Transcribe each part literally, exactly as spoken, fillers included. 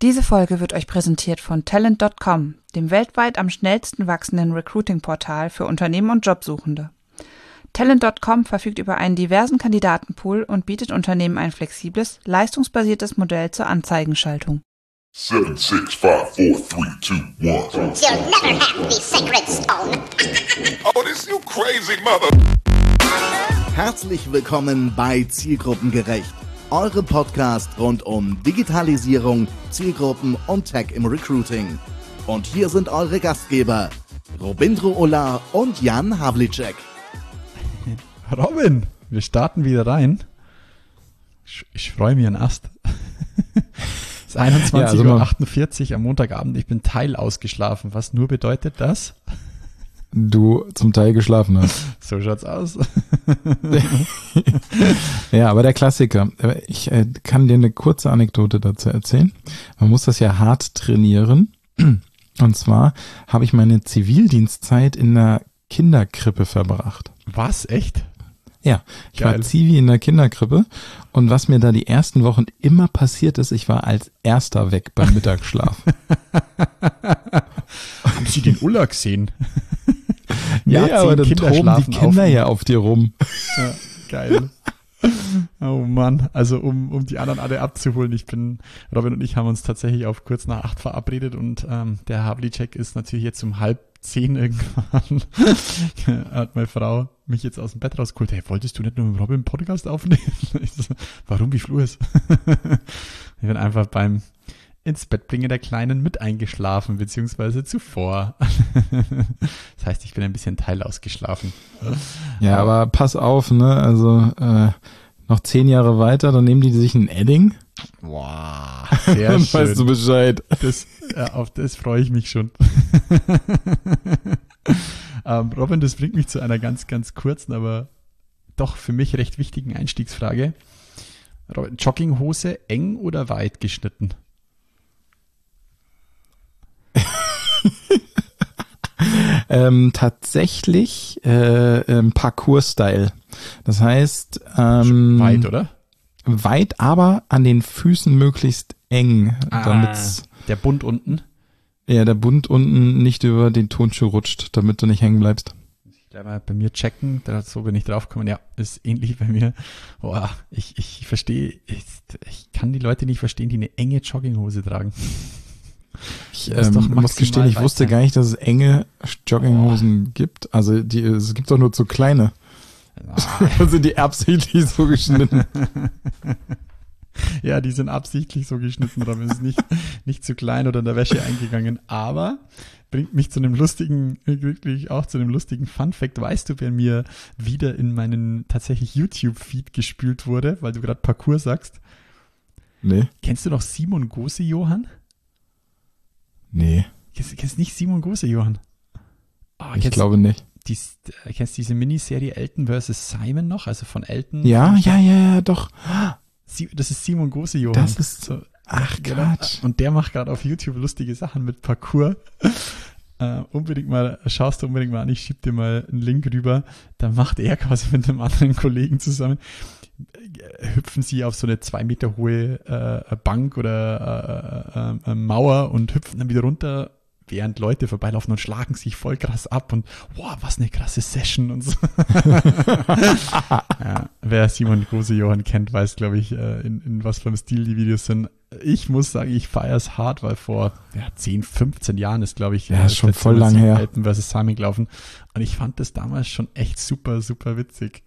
Diese Folge wird euch präsentiert von Talent Punkt com, dem weltweit am schnellsten wachsenden Recruiting-Portal für Unternehmen und Jobsuchende. Talent Punkt com verfügt über einen diversen Kandidatenpool und bietet Unternehmen ein flexibles, leistungsbasiertes Modell zur Anzeigenschaltung. Seven, six, five, four, three, two, one. You'll never have the sacred stone. Oh, this you crazy mother. Herzlich willkommen bei Zielgruppengerecht, eurem Podcast rund um Digitalisierung, Zielgruppen und Tech im Recruiting. Und hier sind eure Gastgeber, Robindro Ola und Jan Havlicek. Robin, wir starten wieder rein. Ich, ich freue mich an Ast. Es ist einundzwanzig Uhr achtundvierzig ja, also am Montagabend. Ich bin teilausgeschlafen, was nur bedeutet, dass du zum Teil geschlafen hast. So schaut's aus. Ja, aber der Klassiker. Ich äh, kann dir eine kurze Anekdote dazu erzählen. Man muss das ja hart trainieren. Und zwar habe ich meine Zivildienstzeit in einer Kinderkrippe verbracht. Was? Echt? Ja, ich Geil. war Zivi in der Kinderkrippe und was mir da die ersten Wochen immer passiert ist, ich war als Erster weg beim Mittagsschlaf. Haben Sie den Ulla gesehen? Ja, zehn aber dann Kinder toben die schlafen Kinder auf. ja auf dir rum. Ja, geil. Oh Mann, also um, um die anderen alle abzuholen, ich bin, Robin und ich haben uns tatsächlich auf kurz nach acht verabredet und ähm, der Havlicek ist natürlich jetzt um halb zehn irgendwann, hat meine Frau mich jetzt aus dem Bett rausgeholt. Hey, wolltest du nicht nur mit Robin einen Podcast aufnehmen? Ich so, warum, wie Fluh ist? Ich bin einfach beim ins Bett bringen der Kleinen mit eingeschlafen, beziehungsweise zuvor. Das heißt, ich bin ein bisschen teilausgeschlafen. Ja, aber pass auf, ne, also äh, noch zehn Jahre weiter, dann nehmen die sich ein Edding. Wow, sehr Dann schön. weißt du Bescheid. Das, ja, auf das freue ich mich schon. ähm, Robin, das bringt mich zu einer ganz, ganz kurzen, aber doch für mich recht wichtigen Einstiegsfrage. Robin, Jogginghose eng oder weit geschnitten? ähm, tatsächlich äh, ähm, Parcours-Style. Das heißt ähm, Weit, oder? Weit, aber an den Füßen möglichst eng, damit's Der Bund unten. ja der Bund unten nicht über den Turnschuh rutscht, damit du nicht hängen bleibst. Da mal bei mir checken, da, so bin ich draufgekommen. Ja, ist ähnlich bei mir. Boah, ich, ich verstehe, ich, ich kann die Leute nicht verstehen, die eine enge Jogginghose tragen. Ich muss ähm, doch muss maximal gestehen, ich weit wusste sein. gar nicht, dass es enge Jogginghosen gibt. Also die, es gibt doch nur zu kleine. Also die absichtlich so geschnitten. Ja, die sind absichtlich so geschnitten, Robin, ist nicht, nicht zu klein oder in der Wäsche eingegangen, aber bringt mich zu einem lustigen, wirklich auch zu einem lustigen Funfact. Weißt du, wer mir wieder in meinen tatsächlich YouTube-Feed gespült wurde, weil du gerade Parcours sagst? Nee. Kennst du noch Simon Gose, Johann? Nee, Kennst, kennst nicht Simon Gose, Johann? Oh, ich kennst, glaube nicht. Die, kennst du diese Miniserie Elton versus Simon noch? Also von Elton? Ja, ja, ja, ja, doch. Das ist Simon Gose, Johann. Das ist so. Ach, Genau. Quatsch. Und der macht gerade auf YouTube lustige Sachen mit Parcours. Äh, unbedingt mal, schaust du unbedingt mal an, ich schieb dir mal einen Link rüber. Da macht er quasi mit einem anderen Kollegen zusammen, äh, hüpfen sie auf so eine zwei Meter hohe äh, Bank oder äh, äh, äh, Mauer und hüpfen dann wieder runter, während Leute vorbeilaufen und schlagen sich voll krass ab und wow, was eine krasse Session und so. Ja, wer Simon Gose Johann kennt, weiß, glaube ich, in, in was für einem Stil die Videos sind. Ich muss sagen, ich feiere es hart, weil vor ja, zehn, fünfzehn Jahren ist, glaube ich, ja, ist schon voll lang her. Elton versus Simon gelaufen. Und ich fand das damals schon echt super, super witzig.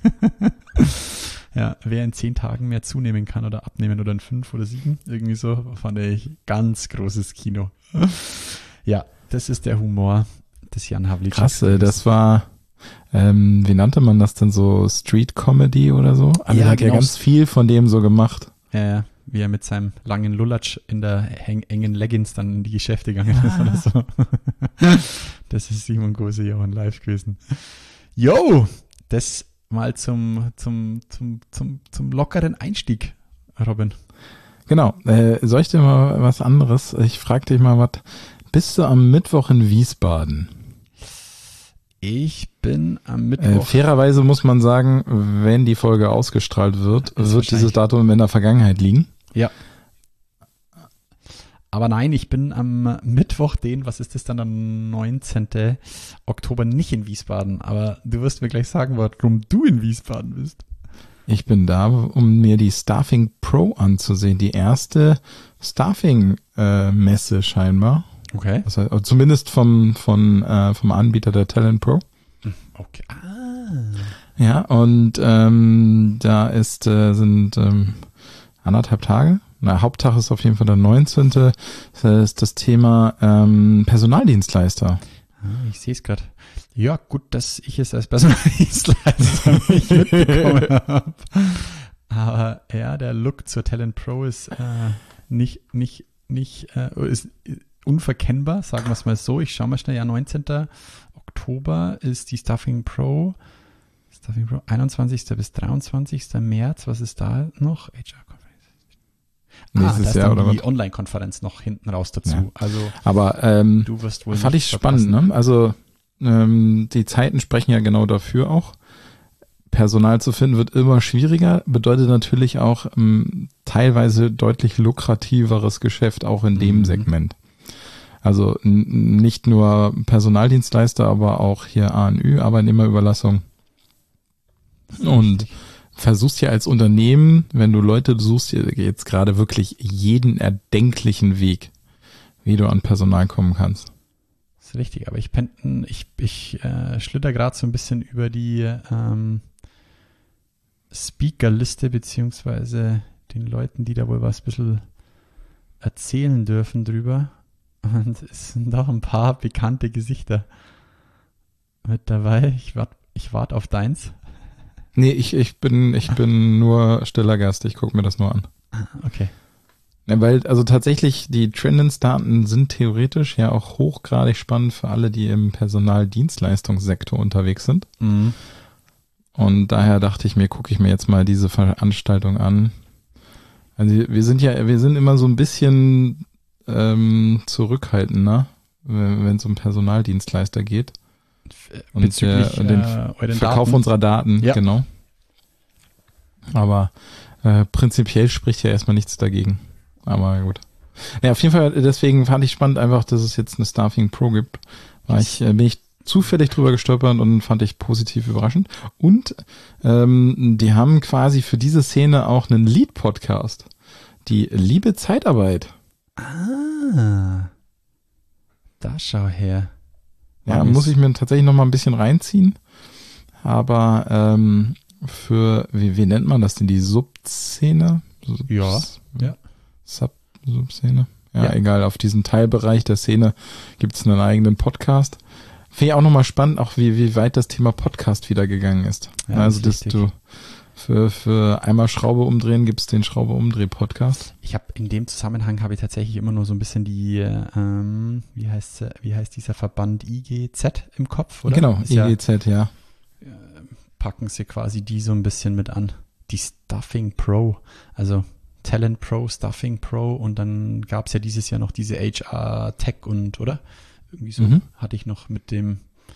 Ja, wer in zehn Tagen mehr zunehmen kann oder abnehmen oder in fünf oder sieben, irgendwie so, fand ich ganz großes Kino. Ja, das ist der Humor des Jan Havlicek. Krass, äh, das war, ähm, wie nannte man das denn so, Street Comedy oder so? Also Ja, er hat genau. ja ganz viel von dem so gemacht. Ja, ja, wie er mit seinem langen Lulatsch in der häng- engen Leggings dann in die Geschäfte gegangen ist oder so. Das ist Simon Gose Johann live gewesen. Yo, das mal zum, zum, zum, zum, zum lockeren Einstieg, Robin. Genau, äh, soll ich dir mal was anderes? Ich frage dich mal, was, bist du am Mittwoch in Wiesbaden? Ich bin am Mittwoch. Äh, fairerweise muss man sagen, wenn die Folge ausgestrahlt wird, Ist wird dieses Datum in der Vergangenheit liegen. Ja. Aber nein, ich bin am Mittwoch, den, was ist das dann, der neunzehnten Oktober, nicht in Wiesbaden. Aber du wirst mir gleich sagen, warum du in Wiesbaden bist. Ich bin da, um mir die Staffing Pro anzusehen. Die erste Staffing-Messe äh, scheinbar. Okay. Das heißt, zumindest vom, von, äh, vom Anbieter der Talent Pro. Okay. Ah. Ja, und ähm, da ist, äh, sind ähm, anderthalb Tage. Na, Haupttag ist auf jeden Fall der neunzehnte Das ist das Thema ähm, Personaldienstleister. Ah, ich sehe es gerade. Ja, gut, dass ich es als Personaldienstleister nicht mitbekommen habe. Aber ja, der Look zur Talent Pro ist äh, nicht, nicht, nicht, äh, ist unverkennbar, sagen wir es mal so. Ich schaue mal schnell, ja, neunzehnten Oktober ist die Staffing Pro. Staffing Pro, einundzwanzigsten bis dreiundzwanzigsten März. Was ist da noch? H R-Konferenz. Nächstes ah, da ist Jahr, dann oder die was? Online-Konferenz noch hinten raus dazu. Ja. Also Aber ähm, du wirst wohl fand nicht ich spannend, verpassen. ne? Also ähm, die Zeiten sprechen ja genau dafür auch. Personal zu finden wird immer schwieriger, bedeutet natürlich auch ähm, teilweise deutlich lukrativeres Geschäft auch in dem Mhm. Segment. Also n- nicht nur Personaldienstleister, aber auch hier A N Ü, Arbeitnehmerüberlassung. Und versuchst ja als Unternehmen, wenn du Leute suchst, jetzt gerade wirklich jeden erdenklichen Weg, wie du an Personal kommen kannst. Das ist richtig, aber ich, pen- ich, ich äh, schlitter gerade so ein bisschen über die ähm, Speakerliste beziehungsweise den Leuten, die da wohl was ein bisschen erzählen dürfen drüber. Und es sind doch ein paar bekannte Gesichter mit dabei. Ich warte ich wart auf deins. Nee, ich, ich bin, ich bin nur stiller Gast, ich gucke mir das nur an. Okay. Ja, weil, also tatsächlich, die Trendens-Daten sind theoretisch ja auch hochgradig spannend für alle, die im Personaldienstleistungssektor unterwegs sind. Mhm. Und daher dachte ich mir, gucke ich mir jetzt mal diese Veranstaltung an. Also wir sind ja, wir sind immer so ein bisschen ähm, zurückhaltender, wenn es um Personaldienstleister geht. Und Bezüglich der, den äh, euren Verkauf Daten. unserer Daten, Ja. genau. Aber äh, prinzipiell spricht ja erstmal nichts dagegen. Aber gut. Ja, auf jeden Fall, deswegen fand ich spannend einfach, dass es jetzt eine Staffing Pro gibt. War ich, äh, bin ich zufällig drüber gestolpert und fand ich positiv überraschend. Und ähm, die haben quasi für diese Szene auch einen Lead-Podcast. Die Liebe Zeitarbeit. Ah. Da schau her. Ja, Wann muss ist- ich mir tatsächlich noch mal ein bisschen reinziehen. Aber ähm, für, wie, wie nennt man das denn, die Subszene? Sub- Ja, ja. Sub, Subszene? Ja, Ja. egal, auf diesem Teilbereich der Szene gibt es einen eigenen Podcast. Finde ich auch nochmal spannend, auch wie, wie weit das Thema Podcast wieder gegangen ist. Ja, also, das dass ist du für, für einmal Schraube umdrehen gibt es den Schraube umdreh Podcast. Ich habe in dem Zusammenhang habe ich tatsächlich immer nur so ein bisschen die, ähm, wie heißt wie heißt dieser Verband I G Z im Kopf, oder? Genau, Ist ja, I G Z, ja. packen sie quasi die so ein bisschen mit an. Die Stuffing Pro, also Talent Pro, Stuffing Pro und dann gab es ja dieses Jahr noch diese H R Tech und, oder? Irgendwie so Mhm. hatte ich noch mit dem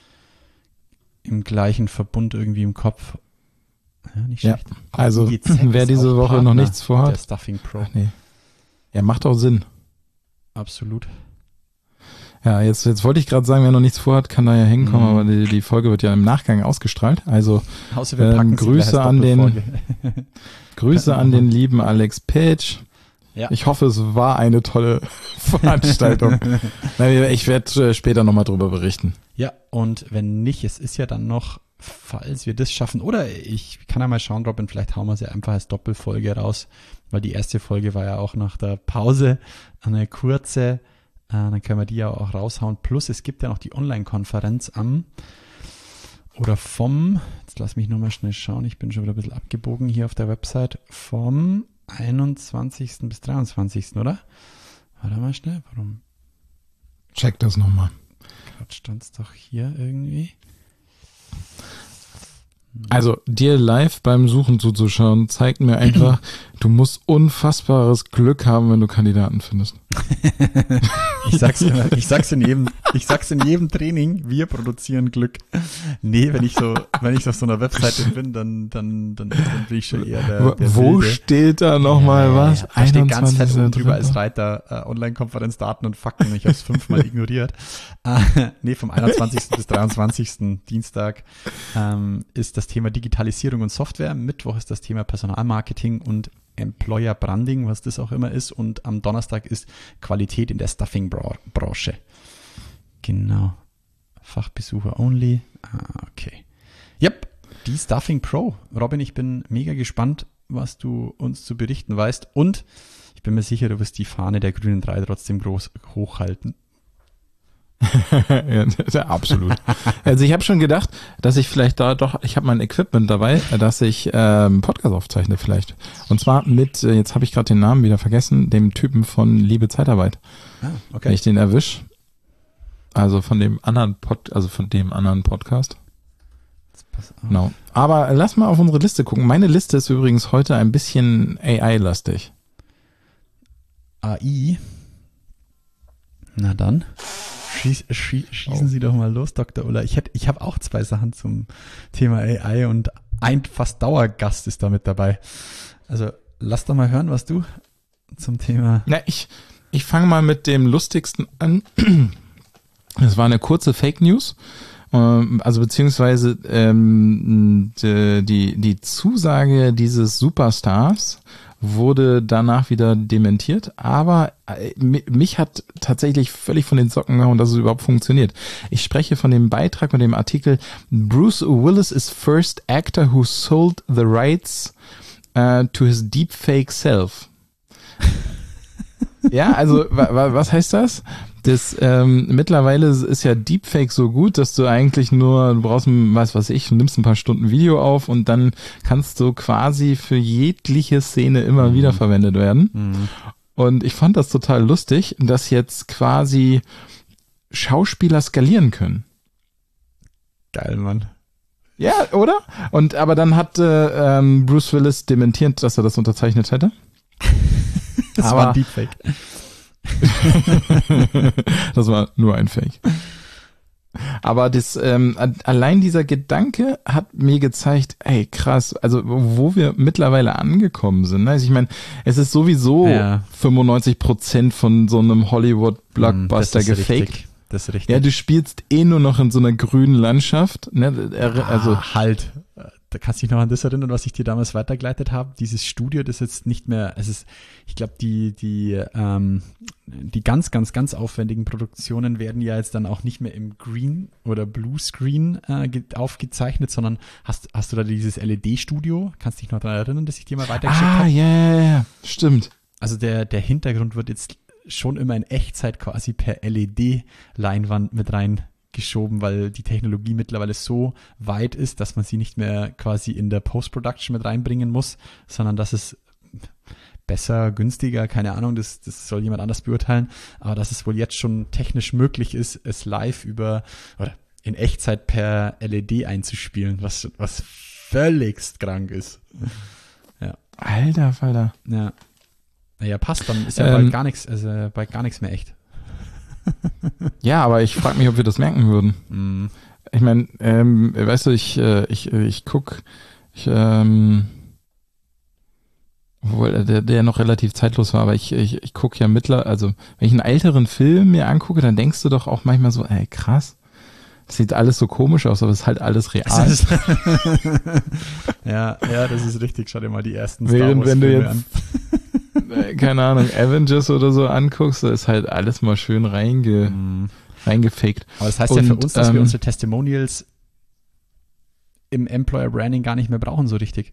im gleichen Verbund irgendwie im Kopf. Ja, nicht Ja, schlecht. also, I G Z wer ist diese auch Woche noch Partner nichts vorhat. Der Stuffing Pro, Ach nee. Ja, macht auch Sinn. absolut. Ja, jetzt, jetzt wollte ich gerade sagen, wer noch nichts vorhat, kann da ja hinkommen, Mhm. aber die, die Folge wird ja im Nachgang ausgestrahlt. Also Außer wir Ähm, packen sie Grüße gleich als an den- Doppelfolge. Grüße an den lieben Alex Page. Ja. Ich hoffe, es war eine tolle Veranstaltung. Na, ich werde äh, später nochmal drüber berichten. Ja, und wenn nicht, es ist ja dann noch, falls wir das schaffen, oder ich kann ja mal schauen, Robin, vielleicht hauen wir sie einfach als Doppelfolge raus, weil die erste Folge war ja auch nach der Pause eine kurze, äh, dann können wir die ja auch raushauen. Plus es gibt ja noch die Online-Konferenz am, oder vom, jetzt lass mich nur mal schnell schauen, ich bin schon wieder ein bisschen abgebogen hier auf der Website, vom einundzwanzigsten bis dreiundzwanzigsten, oder? Warte mal schnell, warum Check das nochmal. stand es doch hier irgendwie? Also dir live beim Suchen zuzuschauen, zeigt mir einfach, du musst unfassbares Glück haben, wenn du Kandidaten findest. Ich sag's immer, ich sag's in jedem, ich sag's in jedem Training, wir produzieren Glück. Nee, wenn ich so, wenn ich auf so einer Webseite bin, dann, dann, dann, dann bin ich schon eher der, der Wo Wilde. steht da nochmal Ja, was? ja, da steht ganz fett einundzwanzigster oben drüber dritter als Reiter äh, Online-Konferenz, Daten und Fakten. Ich habe es fünfmal ignoriert. Äh, nee, vom einundzwanzigsten bis dreiundzwanzigsten Dienstag ähm, ist das Thema Digitalisierung und Software. Mittwoch ist das Thema Personalmarketing und Employer Branding, was das auch immer ist. Und am Donnerstag ist Qualität in der Stuffing-Branche. Genau. Fachbesucher only. Ah, okay. Yep, die Stuffing Pro. Robin, ich bin mega gespannt, was du uns zu berichten weißt. Und ich bin mir sicher, du wirst die Fahne der grünen drei trotzdem groß hochhalten. Ja, absolut. Also ich habe schon gedacht, dass ich vielleicht da doch, ich habe mein Equipment dabei, dass ich ähm, Podcast aufzeichne vielleicht. Und zwar mit, äh, jetzt habe ich gerade den Namen wieder vergessen, dem Typen von Liebe Zeitarbeit. Ah, okay. Wenn ich den erwisch. Also von dem anderen Pod, also von dem anderen Podcast. Pass auf. Genau. Aber lass mal auf unsere Liste gucken. Meine Liste ist übrigens heute ein bisschen A I-lastig. A I. Na dann. Schieß, schieß, schießen oh. Sie doch mal los, Doktor Uller. Ich, hätt, ich habe auch zwei Sachen zum Thema A I und ein fast Dauergast ist da mit dabei. Also lass doch mal hören, was du zum Thema... Na, ich, ich fange mal mit dem lustigsten an. Es war eine kurze Fake News. Also beziehungsweise ähm, die, die Zusage dieses Superstars wurde danach wieder dementiert, aber mich hat tatsächlich völlig von den Socken gehauen, dass es überhaupt funktioniert. Ich spreche von dem Beitrag und dem Artikel Bruce Willis is first actor who sold the rights uh, to his deepfake self. Ja, also wa, wa, was heißt das? Das ähm, mittlerweile ist ja Deepfake so gut, dass du eigentlich nur, du brauchst, was weiß ich, du nimmst ein paar Stunden Video auf und dann kannst du quasi für jegliche Szene immer mhm. wieder verwendet werden. Mhm. Und ich fand das total lustig, dass jetzt quasi Schauspieler skalieren können. Geil, Mann. Ja, oder? Und aber dann hat äh, ähm, Bruce Willis dementiert, dass er das unterzeichnet hätte. Das aber war ein Deepfake. Das war nur ein Fake. Aber das ähm, allein dieser Gedanke hat mir gezeigt, ey krass, also wo wir mittlerweile angekommen sind. Ne? Also ich meine, es ist sowieso ja. fünfundneunzig Prozent von so einem Hollywood-Blockbuster das ist gefaked. Richtig. Das ist richtig. Ja, du spielst eh nur noch in so einer grünen Landschaft. Ne? Also ah, halt. Da kannst du dich noch an das erinnern, was ich dir damals weitergeleitet habe. Dieses Studio, das jetzt nicht mehr, es ist, ich glaube, die, die, ähm, die ganz, ganz, ganz aufwendigen Produktionen werden ja jetzt dann auch nicht mehr im Green oder Blue Screen äh, aufgezeichnet, sondern hast, hast du da dieses L E D-Studio? Kannst du dich noch daran erinnern, dass ich dir mal weitergeschickt habe? Ah, ja, ja, ja, stimmt. Also der, der Hintergrund wird jetzt schon immer in Echtzeit quasi per L E D-Leinwand mit rein geschoben, weil die Technologie mittlerweile so weit ist, dass man sie nicht mehr quasi in der Post-Production mit reinbringen muss, sondern dass es besser, günstiger, keine Ahnung, das, das soll jemand anders beurteilen, aber dass es wohl jetzt schon technisch möglich ist, es live über oder in Echtzeit per L E D einzuspielen, was, was völligst krank ist. Ja. Alter Falter. Ja. Naja, passt, dann ist ja ähm, bald gar nichts, also bald gar nichts mehr echt. Ja, aber ich frage mich, ob wir das merken würden. Mm. Ich meine, ähm, weißt du, ich, äh, ich, ich guck, ich, ähm, obwohl der, der noch relativ zeitlos war, aber ich, ich, ich gucke ja mittlerweile, also wenn ich einen älteren Film mir angucke, dann denkst du doch auch manchmal so, ey, krass, das sieht alles so komisch aus, aber es ist halt alles real. ja, ja, das ist richtig. Schau dir mal die ersten Während, Star Wars wenn du Filme jetzt an. keine Ahnung, Avengers oder so anguckst, da ist halt alles mal schön reinge, mm. reingefaked. Aber das heißt und, ja für uns, dass ähm, wir unsere Testimonials im Employer Branding gar nicht mehr brauchen so richtig.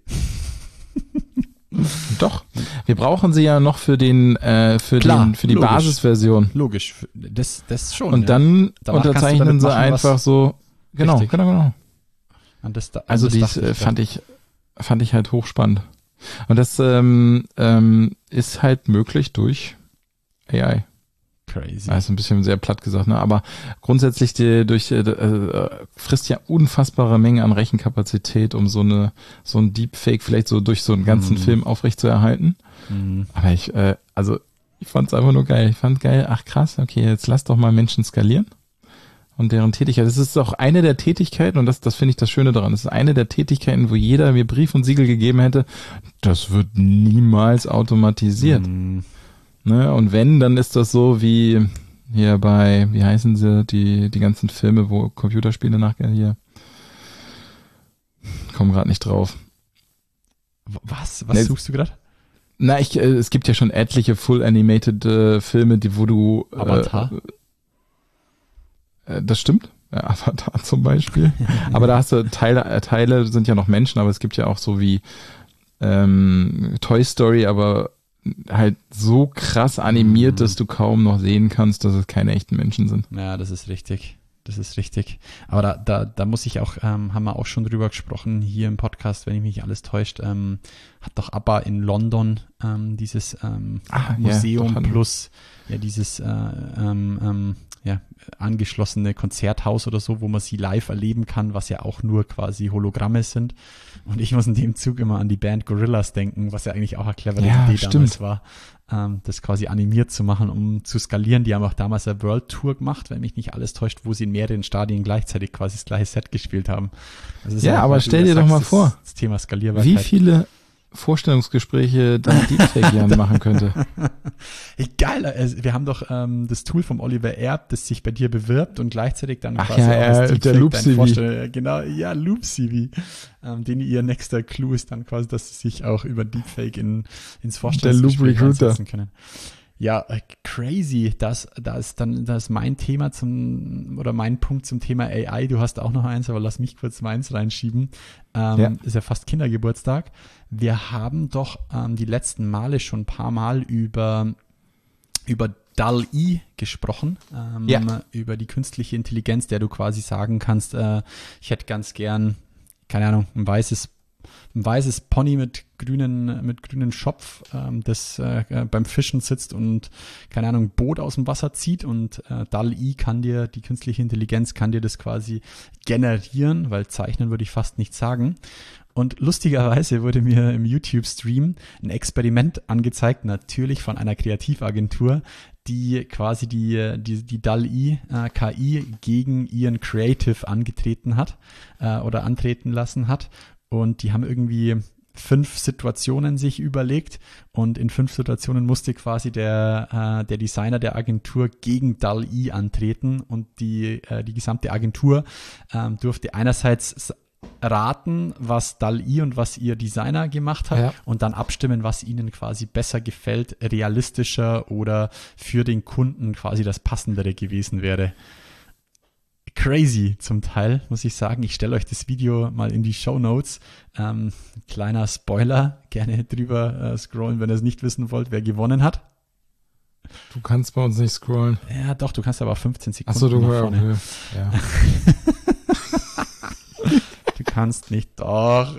Doch, wir brauchen sie ja noch für den äh, für Klar, den für die logisch. Basisversion. Logisch, das das schon. Und ja. dann Danach unterzeichnen sie machen, einfach so. Genau, richtig. genau, genau. An das, an Also das dies dachte äh, ich fand ich fand ich halt hochspannend. Und das ähm, ähm, ist halt möglich durch A I. Crazy. Also ein bisschen sehr platt gesagt, ne? Aber grundsätzlich die, durch äh, äh, frisst ja unfassbare Menge an Rechenkapazität, um so eine so ein Deepfake vielleicht so durch so einen ganzen mm. Film aufrechtzuerhalten. Mm. Aber ich, äh, also Ich fand's einfach nur geil. Ich fand geil, ach krass, okay, jetzt lass doch mal Menschen skalieren und deren Tätigkeit. Das ist auch eine der Tätigkeiten, und das, das finde ich das Schöne daran, das ist eine der Tätigkeiten, wo jeder mir Brief und Siegel gegeben hätte, das wird niemals automatisiert. Mhm. Ne? Und wenn, dann ist das so wie hier bei, wie heißen sie, die, die ganzen Filme, wo Computerspiele nachher hier, komm gerade nicht drauf. Was? Was Ne, suchst du gerade? Na, ich, äh, es gibt ja schon etliche Full-Animated äh, Filme, die, wo du... Äh, Avatar? Äh, das stimmt. Ja, Avatar zum Beispiel. Aber da hast du Teile, äh, Teile sind ja noch Menschen, aber es gibt ja auch so wie ähm, Toy Story, aber halt so krass animiert, Mhm. dass du kaum noch sehen kannst, dass es keine echten Menschen sind. Ja, das ist richtig. Das ist richtig. Aber da, da, da muss ich auch, ähm, haben wir auch schon drüber gesprochen hier im Podcast, wenn ich mich nicht alles täuscht, ähm, hat doch ABBA in London ähm, dieses ähm, Ah, ja, Museum doch, hatten wir. plus ja dieses äh, ähm, ähm, ja, angeschlossene Konzerthaus oder so, wo man sie live erleben kann, was ja auch nur quasi Hologramme sind. Und ich muss in dem Zug immer an die Band Gorillaz denken, was ja eigentlich auch eine clevere Ja, Idee stimmt. damals war, ähm, das quasi animiert zu machen, um zu skalieren. Die haben auch damals eine World Tour gemacht, wenn mich nicht alles täuscht, wo sie in mehreren Stadien gleichzeitig quasi das gleiche Set gespielt haben. Das ist Ja, aber wie du stell dir doch sagst, mal das- vor, das Thema Skalierbarkeit. Wie viele Vorstellungsgespräche dann Deepfake Jan machen könnte. Hey, geil, also wir haben doch ähm, das Tool vom Oliver Erb, das sich bei dir bewirbt und gleichzeitig dann Ach quasi ja, auch ja, als der Deepfake Loop dein C V. Vorstell- Genau, ja, Loop C V. Ähm, den ihr nächster Clou ist dann quasi, dass sie sich auch über Deepfake in, ins Vorstellungsgespräch Loop Recruiter. einsetzen können. Ja, äh, crazy. Das, das ist dann das ist mein Thema zum, oder mein Punkt zum Thema A I. Du hast auch noch eins, aber lass mich kurz meins reinschieben. Ähm, Ja. Ist ja fast Kindergeburtstag. Wir haben doch ähm, die letzten Male schon ein paar Mal über, über D A L L-E gesprochen, ähm, Ja. über die künstliche Intelligenz, der du quasi sagen kannst, äh, ich hätte ganz gern, keine Ahnung, ein weißes ein weißes Pony mit grünen, mit grünen Schopf, ähm, das äh, beim Fischen sitzt und, keine Ahnung, Boot aus dem Wasser zieht und äh, D A L L-E kann dir, die künstliche Intelligenz kann dir das quasi generieren, weil zeichnen würde ich fast nicht sagen. Und lustigerweise wurde mir im YouTube-Stream ein Experiment angezeigt, natürlich von einer Kreativagentur, die quasi die, die, die D A L L-E-K I gegen ihren Creative angetreten hat äh, oder antreten lassen hat. Und die haben irgendwie fünf Situationen sich überlegt und in fünf Situationen musste quasi der, äh, der Designer der Agentur gegen D A L L-E antreten und die, äh, die gesamte Agentur ähm, durfte einerseits raten, was D A L L-E und was ihr Designer gemacht hat Ja. und dann abstimmen, was ihnen quasi besser gefällt, realistischer oder für den Kunden quasi das Passendere gewesen wäre. Crazy zum Teil, muss ich sagen. Ich stelle euch das Video mal in die Shownotes. Ähm, kleiner Spoiler, gerne drüber äh, scrollen, wenn ihr es nicht wissen wollt, wer gewonnen hat. Du kannst bei uns nicht scrollen. Ja, doch, du kannst aber fünfzehn Sekunden Achso, du nach hör, vorne. ja. Du kannst nicht, doch.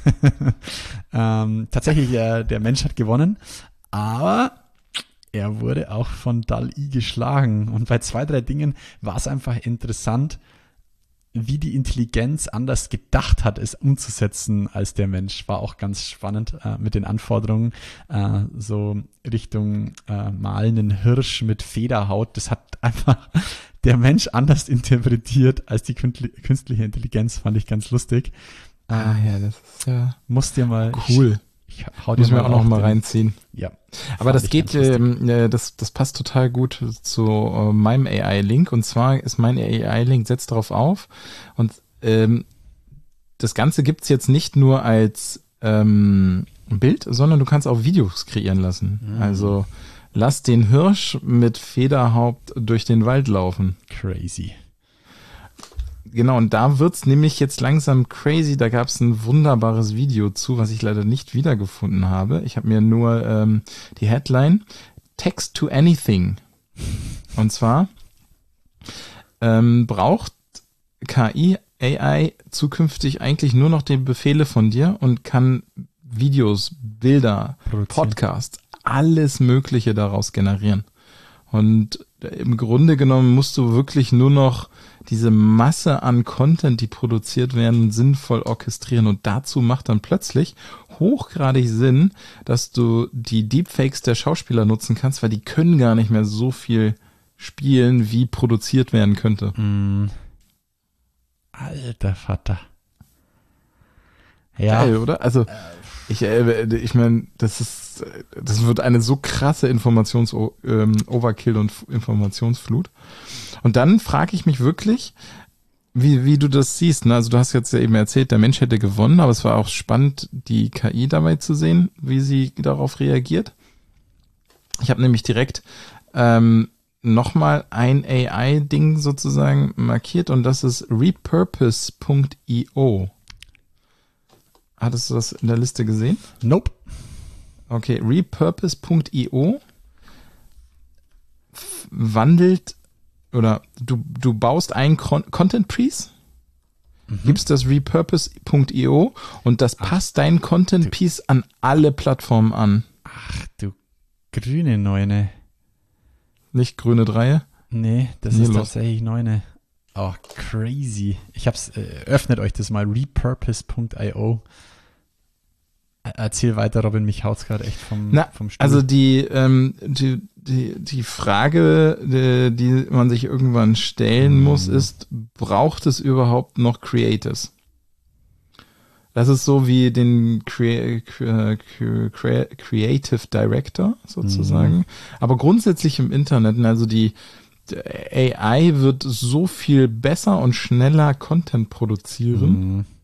ähm, tatsächlich, äh, der Mensch hat gewonnen, aber er wurde auch von D A L L-E geschlagen. Und bei zwei, drei Dingen war es einfach interessant, wie die Intelligenz anders gedacht hat, es umzusetzen als der Mensch. War auch ganz spannend äh, mit den Anforderungen. Äh, so Richtung äh, malenden Hirsch mit Federhaut. Das hat einfach der Mensch anders interpretiert als die künstliche Intelligenz. Fand ich ganz lustig. Äh, Ah ja, das ist ja Musst dir mal... cool. Ich, ich hau dir Müssen wir auch noch mal den- reinziehen. Ja. Aber Fand das ich geht, ganz lustig. ähm, äh, das, das passt total gut zu äh, meinem A I-Link. Und zwar ist mein A I-Link, setzt darauf auf. Und ähm, das Ganze gibt's jetzt nicht nur als ähm, Bild, sondern du kannst auch Videos kreieren lassen. Mhm. Also lass den Hirsch mit Federhaupt durch den Wald laufen. Crazy. Genau, und da wird's nämlich jetzt langsam crazy. Da gab's ein wunderbares Video zu, was ich leider nicht wiedergefunden habe. Ich habe mir nur ähm, die Headline Text to Anything. Und zwar ähm, braucht K I, A I zukünftig eigentlich nur noch die Befehle von dir und kann Videos, Bilder, Produzieren. Podcasts, alles Mögliche daraus generieren. Und im Grunde genommen musst du wirklich nur noch diese Masse an Content, die produziert werden, sinnvoll orchestrieren. Und dazu macht dann plötzlich hochgradig Sinn, dass du die Deepfakes der Schauspieler nutzen kannst, weil die können gar nicht mehr so viel spielen, wie produziert werden könnte. Mm. Alter Vater. Ja. Geil, oder? Also ich, äh, ich meine, das ist, das wird eine so krasse Informations-Overkill und Informationsflut. Und dann frage ich mich wirklich, wie, wie du das siehst. Ne? Also du hast jetzt ja eben erzählt, der Mensch hätte gewonnen, aber es war auch spannend, die K I dabei zu sehen, wie sie darauf reagiert. Ich habe nämlich direkt ähm, nochmal ein A I-Ding sozusagen markiert und das ist repurpose punkt io. Hattest du das in der Liste gesehen? Nope. Okay, repurpose punkt io wandelt oder du, du baust einen Con- Content Piece, mhm. gibst das repurpose punkt io und das Ach, passt dein Content Piece an alle Plattformen an. Ach du grüne Neune. Nicht grüne Dreie? Nee, das nee, ist los. tatsächlich Neune. Oh, crazy. Ich hab's, äh, öffnet euch das mal, repurpose punkt io. Erzähl weiter, Robin, mich haut's gerade echt vom, Na, vom Stuhl. Also die, ähm, die, die, die Frage, die, die man sich irgendwann stellen mhm. muss, ist, braucht es überhaupt noch Creators? Das ist so wie den Crea- Crea- Creative Director sozusagen. Mhm. Aber grundsätzlich im Internet, also die A I wird so viel besser und schneller Content produzieren. Mhm.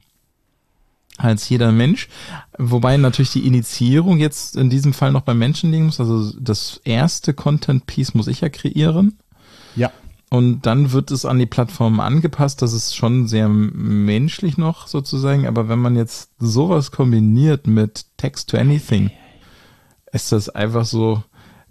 als jeder Mensch, wobei natürlich die Initiierung jetzt in diesem Fall noch beim Menschen liegen muss, also das erste Content-Piece muss ich ja kreieren. Ja. Und dann wird es an die Plattform angepasst, das ist schon sehr menschlich noch sozusagen, aber wenn man jetzt sowas kombiniert mit Text to Anything, ist das einfach so,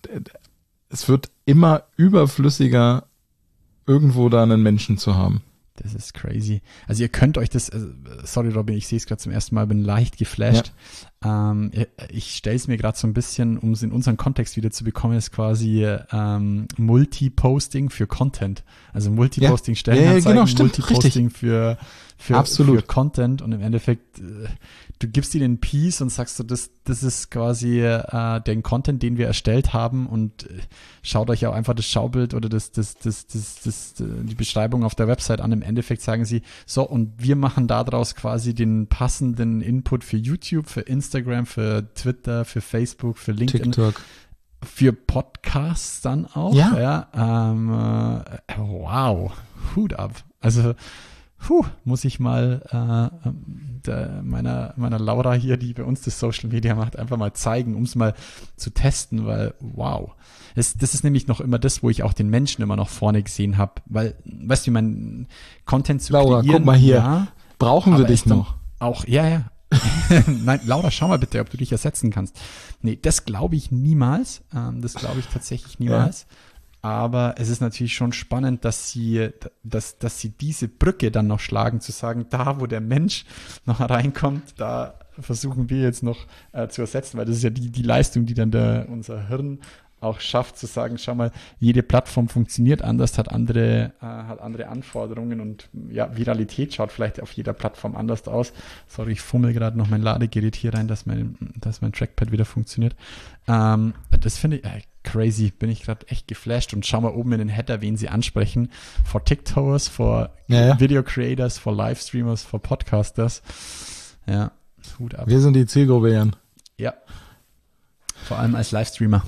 es wird immer überflüssiger, irgendwo da einen Menschen zu haben. Das ist crazy. Also ihr könnt euch das, sorry Robin, ich sehe es gerade zum ersten Mal, bin leicht geflasht. Ja. Ähm, ich stelle es mir gerade so ein bisschen, um es in unseren Kontext wieder zu bekommen, ist quasi ähm, Multi-Posting für Content. Also Multi-Posting ja. Stellenanzeigen, ja, ja, genau, stimmt, Multi-Posting für, für, Absolut. für Content und im Endeffekt, äh, du gibst dir den Piece und sagst so, das, das ist quasi äh, den Content, den wir erstellt haben und äh, schaut euch auch einfach das Schaubild oder das, das, das, das, das, das, die Beschreibung auf der Website an. Im Endeffekt sagen sie, so und wir machen daraus quasi den passenden Input für YouTube, für Instagram, für Twitter, für Facebook, für LinkedIn. TikTok. Für Podcasts dann auch. Ja. ja ähm, äh, wow, Hut ab. Also Puh, muss ich mal äh, der, meiner, meiner Laura hier, die bei uns das Social Media macht, einfach mal zeigen, um es mal zu testen, weil wow. Das, das ist nämlich noch immer das, wo ich auch den Menschen immer noch vorne gesehen habe, weil, weißt du, mein Content zu Laura, kreieren. guck mal hier, ja, brauchen wir dich noch? Auch, ja, ja. Nein, Laura, schau mal bitte, ob du dich ersetzen kannst. Nee, das glaube ich niemals. Ähm, das glaube ich tatsächlich niemals. Ja. Aber es ist natürlich schon spannend, dass sie, dass, dass sie diese Brücke dann noch schlagen, zu sagen, da, wo der Mensch noch reinkommt, da versuchen wir jetzt noch äh, zu ersetzen, weil das ist ja die, die Leistung, die dann der, unser Hirn auch schafft, zu sagen, schau mal, jede Plattform funktioniert anders, hat andere, äh, hat andere Anforderungen und ja, Viralität schaut vielleicht auf jeder Plattform anders aus. Sorry, ich fummel gerade noch mein Ladegerät hier rein, dass mein, dass mein Trackpad wieder funktioniert. Ähm, das finde ich äh, crazy, bin ich gerade echt geflasht und schau mal oben in den Header, wen sie ansprechen. For TikTokers, for ja, ja. Video Creators, for Livestreamers, for Podcasters. Ja, Hut ab. Wir sind die Zielgruppe, Jan. Ja, vor allem als Livestreamer.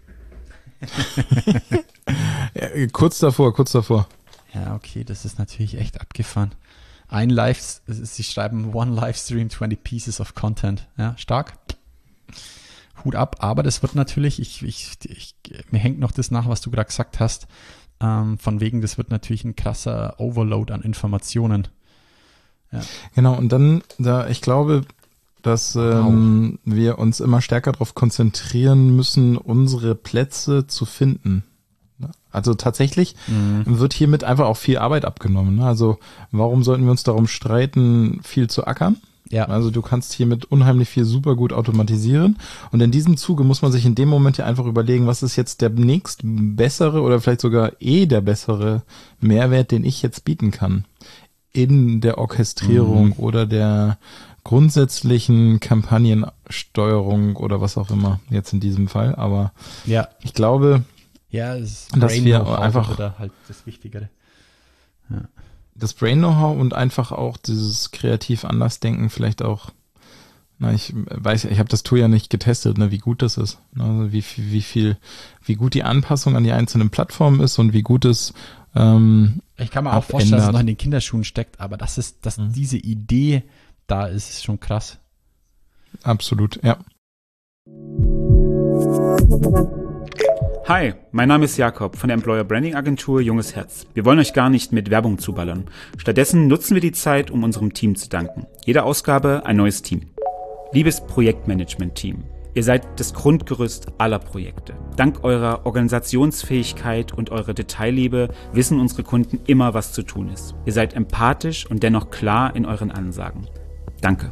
ja, kurz davor, kurz davor. Ja, okay, das ist natürlich echt abgefahren. Ein Live, sie schreiben One Livestream, twenty Pieces of Content. Ja, stark. Hut ab, aber das wird natürlich, ich, ich, ich, mir hängt noch das nach, was du gerade gesagt hast, ähm, von wegen, das wird natürlich ein krasser Overload an Informationen. Ja. Genau, und dann, da ich glaube, dass ähm, wow. wir uns immer stärker darauf konzentrieren müssen, unsere Plätze zu finden. Also tatsächlich mhm. wird hiermit einfach auch viel Arbeit abgenommen. Also warum sollten wir uns darum streiten, viel zu ackern? Ja. Also du kannst hiermit unheimlich viel super gut automatisieren und in diesem Zuge muss man sich in dem Moment ja einfach überlegen, was ist jetzt der nächst bessere oder vielleicht sogar eh der bessere Mehrwert, den ich jetzt bieten kann in der Orchestrierung mhm. oder der grundsätzlichen Kampagnensteuerung oder was auch immer jetzt in diesem Fall. Aber ja. ich glaube, ja, es dass wir einfach oder halt das Wichtigere. Ja. Das Brain-Know-how und einfach auch dieses kreativ Andersdenken vielleicht auch, na, ich weiß, ich habe das Tool ja nicht getestet, ne, wie gut das ist. Also wie, wie viel, wie gut die Anpassung an die einzelnen Plattformen ist und wie gut es ähm, ich kann mir auch vorstellen, dass es noch in den Kinderschuhen steckt, aber das ist, dass mhm. diese Idee da ist, ist schon krass. Absolut, ja. Hi, mein Name ist Jakob von der Employer Branding Agentur Junges Herz. Wir wollen euch gar nicht mit Werbung zuballern. Stattdessen nutzen wir die Zeit, um unserem Team zu danken. Jede Ausgabe ein neues Team. Liebes Projektmanagement-Team, ihr seid das Grundgerüst aller Projekte. Dank eurer Organisationsfähigkeit und eurer Detailliebe wissen unsere Kunden immer, was zu tun ist. Ihr seid empathisch und dennoch klar in euren Ansagen. Danke.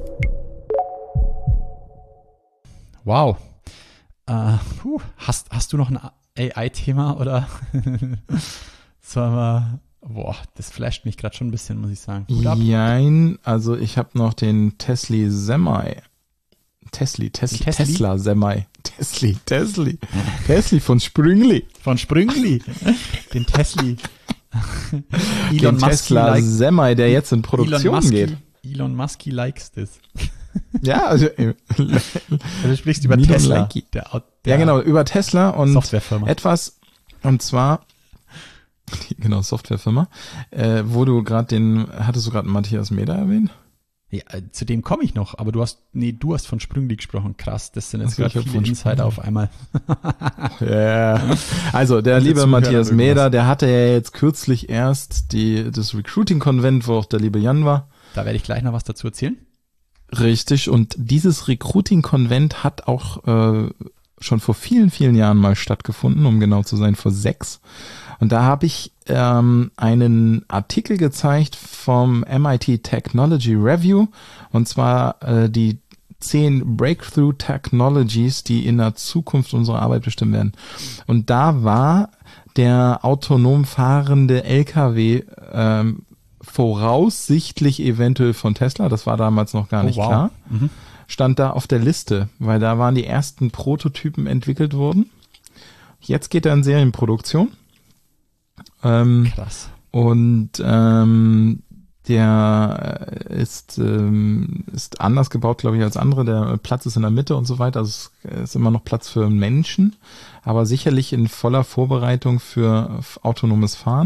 Wow. Uh, puh, hast, hast du noch ein A I-Thema oder sollen wir, boah, das flasht mich gerade schon ein bisschen, muss ich sagen. Nein, also ich habe noch den Tesla Semi. Tesla, Tesla, Tesla Semi. Tesla, Tesla. Tesla von Sprüngli. Von Sprüngli. Den Tesla. Elon Musk Tesla like, Semi, der jetzt in Produktion Elon geht. Elon Musk likes this. Ja, also du sprichst über Tesla. Der, der ja, genau, über Tesla und Softwarefirma. Etwas, und zwar, genau, Softwarefirma, äh, wo du gerade den, hattest du gerade Matthias Meder erwähnt? Ja, zu dem komme ich noch, aber du hast, nee, du hast von Sprüngli gesprochen, krass, das sind jetzt also gerade viele Insider auf einmal. Ja, yeah. Also der liebe Zuhörer Matthias Meder, der hatte ja jetzt kürzlich erst die, das Recruiting-Konvent, wo auch der liebe Jan war. Da werde ich gleich noch was dazu erzählen. Richtig, und dieses Recruiting-Konvent hat auch äh, schon vor vielen, vielen Jahren mal stattgefunden, um genau zu sein, vor sechs. Und da habe ich ähm, einen Artikel gezeigt vom M I T Technology Review, und zwar äh, die zehn Breakthrough Technologies, die in der Zukunft unsere Arbeit bestimmen werden. Und da war der autonom fahrende L K W ähm, voraussichtlich eventuell von Tesla, das war damals noch gar nicht oh, wow. klar, mhm. stand da auf der Liste, weil da waren die ersten Prototypen entwickelt worden. Jetzt geht er in Serienproduktion. Ähm, Krass. Und ähm, der ist, ähm, ist anders gebaut, glaube ich, als andere. Der Platz ist in der Mitte und so weiter. Also es ist immer noch Platz für Menschen, aber sicherlich in voller Vorbereitung für autonomes Fahren.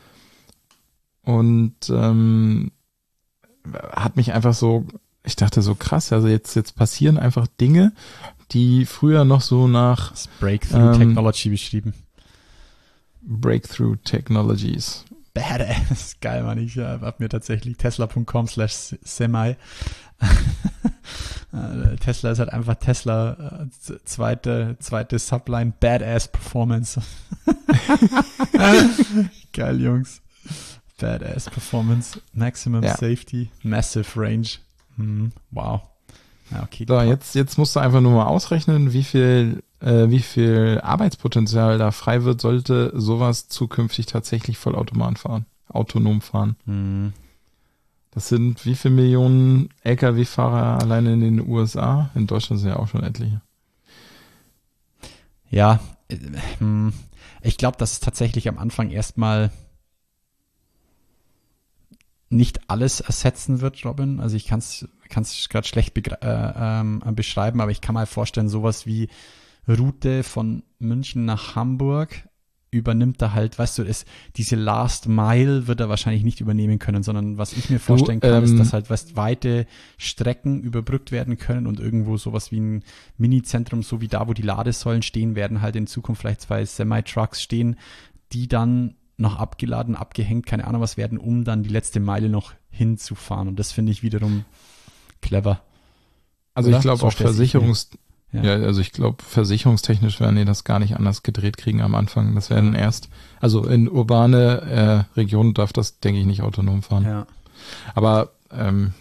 Und ähm, hat mich einfach so, ich dachte so krass, also jetzt, jetzt passieren einfach Dinge, die früher noch so nach das Breakthrough ähm, Technology beschrieben. Breakthrough Technologies. Badass, geil, Mann. Ich äh, hab mir tatsächlich tesla punkt com slash semi. Tesla ist halt einfach Tesla, äh, zweite, zweite Subline, Badass Performance. Geil, Jungs. Badass Performance, Maximum ja. Safety, Massive Range. Hm, wow. Ja, okay. So, jetzt, jetzt musst du einfach nur mal ausrechnen, wie viel, äh, wie viel Arbeitspotenzial da frei wird, sollte sowas zukünftig tatsächlich vollautomat fahren, autonom fahren. Hm. Das sind wie viele Millionen L K W-Fahrer alleine in den U S A? In Deutschland sind ja auch schon etliche. Ja, äh, hm. ich glaube, dass es tatsächlich am Anfang erstmal nicht alles ersetzen wird, Robin. Also ich kann es gerade schlecht begre- äh, ähm, beschreiben, aber ich kann mal vorstellen, sowas wie Route von München nach Hamburg übernimmt er halt, weißt du, ist diese Last Mile wird er wahrscheinlich nicht übernehmen können, sondern was ich mir vorstellen du, kann, ähm, ist, dass halt weißt, weite Strecken überbrückt werden können und irgendwo sowas wie ein Mini-Zentrum, so wie da, wo die Ladesäulen stehen, werden halt in Zukunft vielleicht zwei Semi-Trucks stehen, die dann noch abgeladen, abgehängt, keine Ahnung was werden, um dann die letzte Meile noch hinzufahren. Und das finde ich wiederum clever. Also Oder? ich glaube so auch Versicherungs... Ja. ja, also ich glaube versicherungstechnisch werden die das gar nicht anders gedreht kriegen am Anfang. Das werden erst, also in urbane äh, Regionen darf das, denke ich, nicht autonom fahren. Ja. Aber ähm, ja,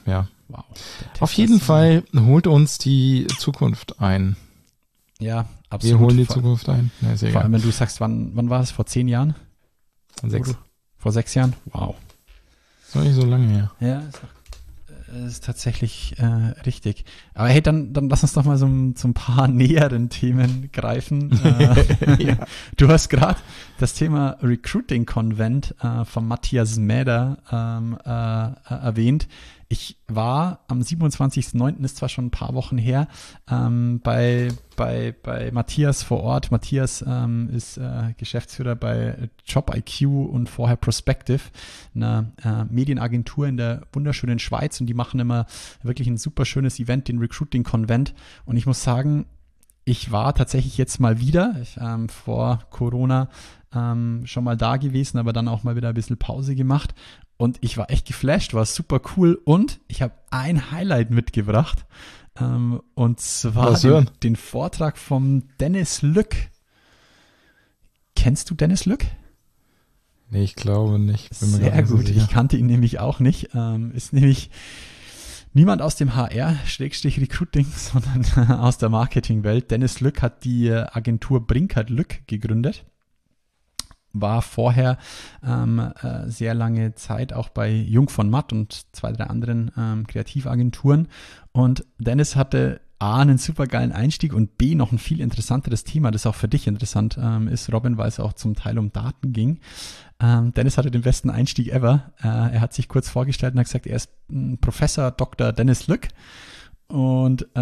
Wow. Auf jeden Fall holt uns die Zukunft ein. Ja, absolut. Wir holen die vor, Zukunft ein. Ja, ist vor egal. allem, wenn du sagst, wann, wann war es? Vor zehn Jahren? Sechs. Vor sechs Jahren? Wow. Ist noch nicht so lange her. Ja, ist, ist tatsächlich äh, richtig. Aber hey, dann, dann lass uns doch mal so, so ein paar näheren Themen greifen. Äh, ja. Du hast gerade das Thema Recruiting-Konvent äh, von Matthias Mäder ähm, äh, erwähnt. Ich war am siebenundzwanzigsten neunten ist zwar schon ein paar Wochen her, ähm, bei, bei, bei Matthias vor Ort. Matthias ähm, ist äh, Geschäftsführer bei JobIQ und vorher Prospective, einer äh, Medienagentur in der wunderschönen Schweiz, und die machen immer wirklich ein super schönes Event, den Recruiting Konvent. Und ich muss sagen, ich war tatsächlich jetzt mal wieder, ich, ähm, vor Corona ähm, schon mal da gewesen, aber dann auch mal wieder ein bisschen Pause gemacht. Und ich war echt geflasht, war super cool. Und ich habe ein Highlight mitgebracht. Ähm, und zwar den, den Vortrag vom Dennis Lück. Kennst du Dennis Lück? Nee, ich glaube nicht. Bin mir Sehr gar nicht so gut. sicher. Ich kannte ihn nämlich auch nicht. Ähm, ist nämlich niemand aus dem H R-Recruiting, sondern aus der Marketingwelt. Dennis Lück hat die Agentur Brinkert Lück gegründet. War vorher ähm, äh, sehr lange Zeit auch bei Jung von Matt und zwei, drei anderen ähm, Kreativagenturen. Und Dennis hatte A, einen super geilen Einstieg und B, noch ein viel interessanteres Thema, das auch für dich interessant ähm, ist, Robin, weil es auch zum Teil um Daten ging. Ähm, Dennis hatte den besten Einstieg ever. Äh, er hat sich kurz vorgestellt und hat gesagt, er ist ein Professor Doktor Dennis Lück. Und äh,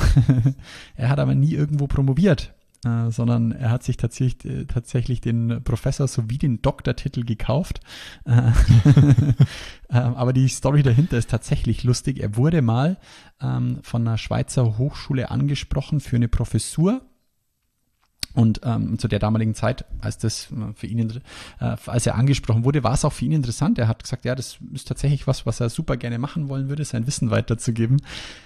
er hat aber nie irgendwo promoviert. Uh, sondern er hat sich tatsächlich, äh, tatsächlich den Professor sowie den Doktortitel gekauft. Uh, äh, aber die Story dahinter ist tatsächlich lustig. Er wurde mal ähm, von einer Schweizer Hochschule angesprochen für eine Professur. Und ähm, zu der damaligen Zeit, als das für ihn, äh, als er angesprochen wurde, war es auch für ihn interessant. Er hat gesagt, ja, das ist tatsächlich was, was er super gerne machen wollen würde, sein Wissen weiterzugeben.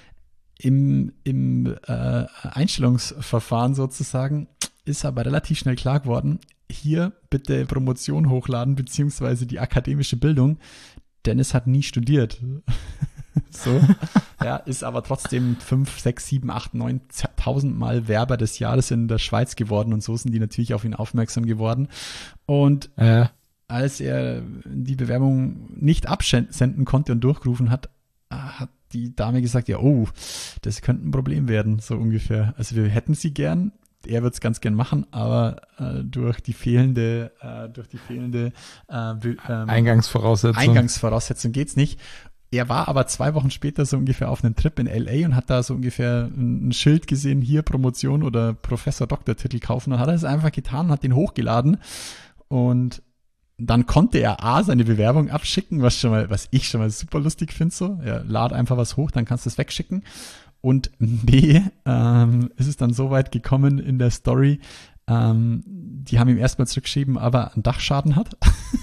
Im, im äh, Einstellungsverfahren sozusagen ist aber relativ schnell klar geworden, hier bitte Promotion hochladen, beziehungsweise die akademische Bildung. Dennis hat nie studiert. So, ja, ist aber trotzdem fünf, sechs, sieben, acht, neuntausend Mal Werber des Jahres in der Schweiz geworden, und so sind die natürlich auf ihn aufmerksam geworden. Und äh, als er die Bewerbung nicht absenden konnte und durchgerufen hat, hat die Dame gesagt, ja, oh, das könnte ein Problem werden, so ungefähr. Also wir hätten sie gern, er wird es ganz gern machen, aber äh, durch die fehlende, äh, durch die fehlende äh, ähm, Eingangsvoraussetzung, Eingangsvoraussetzung geht's nicht. Er war aber zwei Wochen später so ungefähr auf einem Trip in L A und hat da so ungefähr ein, ein Schild gesehen, hier Promotion oder Professor-Doktortitel kaufen, und hat er es einfach getan und hat den hochgeladen, und dann konnte er A, seine Bewerbung abschicken, was schon mal, was ich schon mal super lustig finde, so. Ja, lad einfach was hoch, dann kannst du es wegschicken. Und B, ähm, ist es dann so weit gekommen in der Story, ähm, die haben ihm erstmal zurückgeschrieben, aber einen Dachschaden hat.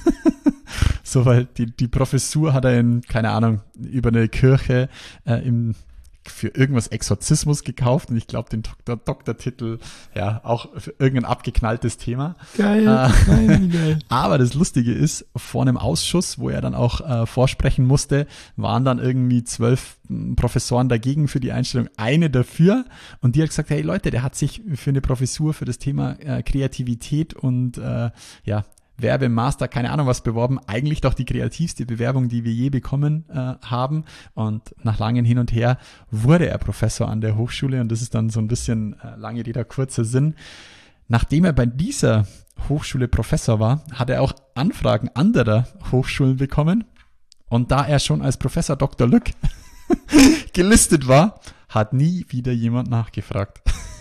So, weil die, die Professur hat er in, keine Ahnung, über eine Kirche äh, im für irgendwas Exorzismus gekauft, und ich glaube den Doktor, Doktortitel, ja, auch für irgendein abgeknalltes Thema. Geil, äh, nein, geil. Aber das Lustige ist, vor einem Ausschuss, wo er dann auch äh, vorsprechen musste, waren dann irgendwie zwölf m, Professoren dagegen für die Einstellung, eine dafür, und die hat gesagt, hey Leute, der hat sich für eine Professur für das Thema äh, Kreativität und äh, ja, Werbemaster, keine Ahnung was beworben, eigentlich doch die kreativste Bewerbung, die wir je bekommen äh, haben, und nach langem Hin und Her wurde er Professor an der Hochschule, und das ist dann so ein bisschen äh, lange Rede, kurzer Sinn. Nachdem er bei dieser Hochschule Professor war, hat er auch Anfragen anderer Hochschulen bekommen, und da er schon als Professor Doktor Lück gelistet war, hat nie wieder jemand nachgefragt.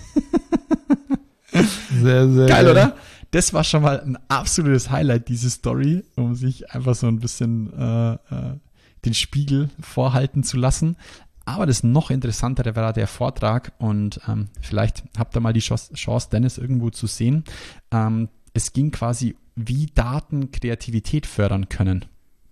Sehr, sehr geil, oder? Das war schon mal ein absolutes Highlight, diese Story, um sich einfach so ein bisschen äh, äh, den Spiegel vorhalten zu lassen. Aber das noch interessantere war der Vortrag, und ähm, vielleicht habt ihr mal die Chance, Dennis irgendwo zu sehen. Ähm, es ging quasi, wie Daten Kreativität fördern können.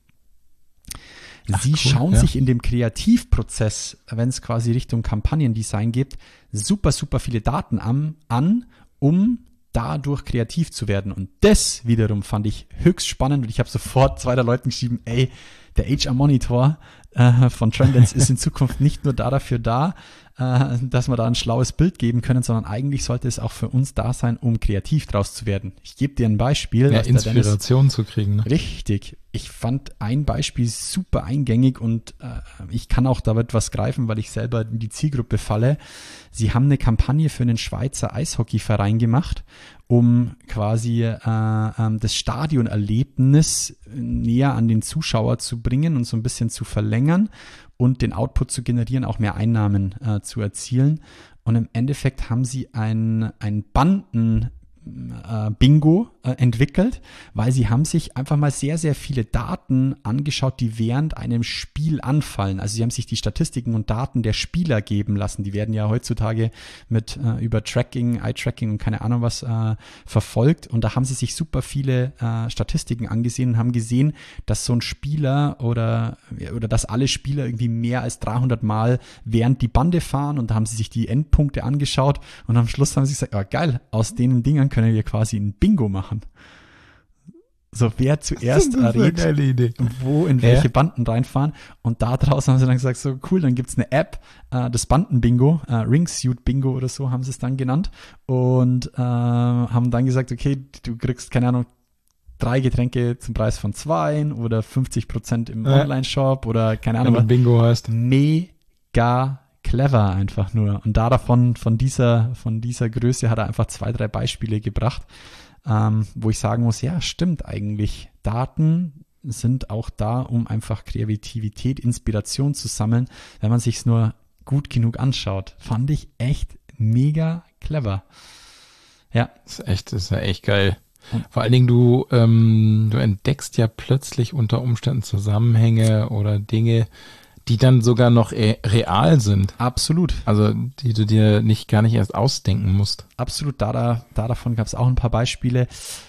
Ach, Sie cool, schauen ja. sich in dem Kreativprozess, wenn es quasi Richtung Kampagnendesign geht, super, super viele Daten an, an um dadurch kreativ zu werden. Und das wiederum fand ich höchst spannend, und ich habe sofort zwei der Leuten geschrieben, ey, der H R-Monitor äh, von Trendance ist in Zukunft nicht nur da dafür da, äh, dass wir da ein schlaues Bild geben können, sondern eigentlich sollte es auch für uns da sein, um kreativ draus zu werden. Ich gebe dir ein Beispiel. Ja, Inspiration Dennis, zu kriegen. Ne? Richtig. Ich fand ein Beispiel super eingängig und äh, ich kann auch damit was greifen, weil ich selber in die Zielgruppe falle. Sie haben eine Kampagne für einen Schweizer Eishockeyverein gemacht, um quasi äh, äh, das Stadionerlebnis näher an den Zuschauer zu bringen und so ein bisschen zu verlängern und den Output zu generieren, auch mehr Einnahmen äh, zu erzielen. Und im Endeffekt haben sie ein, ein Banden Äh, Bingo äh, entwickelt, weil sie haben sich einfach mal sehr, sehr viele Daten angeschaut, die während einem Spiel anfallen. Also sie haben sich die Statistiken und Daten der Spieler geben lassen. Die werden ja heutzutage mit äh, über Tracking, Eye-Tracking und keine Ahnung was äh, verfolgt. Und da haben sie sich super viele äh, Statistiken angesehen und haben gesehen, dass so ein Spieler oder, oder dass alle Spieler irgendwie mehr als dreihundert Mal während die Bande fahren, und da haben sie sich die Endpunkte angeschaut und am Schluss haben sie gesagt, oh, geil, aus den Dingern können wir quasi ein Bingo machen. So, wer zuerst errät, wo in welche ja. Banden reinfahren. Und da draußen haben sie dann gesagt, so cool, dann gibt's eine App, äh, das Bandenbingo, äh, Ringsuit Bingo oder so haben sie es dann genannt. Und äh, haben dann gesagt, okay, du kriegst, keine Ahnung, drei Getränke zum Preis von zwei oder fünfzig Prozent im ja. Online-Shop oder keine Ahnung. Wenn du Bingo hast. Mega clever einfach nur. Und da davon, von dieser, von dieser Größe hat er einfach zwei, drei Beispiele gebracht, ähm, wo ich sagen muss, ja, stimmt eigentlich. Daten sind auch da, um einfach Kreativität, Inspiration zu sammeln, wenn man sich's nur gut genug anschaut. Fand ich echt mega clever. Ja. Das ist echt, das ist ja echt geil. Vor allen Dingen, du, ähm, du entdeckst ja plötzlich unter Umständen Zusammenhänge oder Dinge, die dann sogar noch real sind. Absolut. Also die du dir nicht gar nicht erst ausdenken musst. Absolut. Da, da, da davon gab es auch ein paar Beispiele.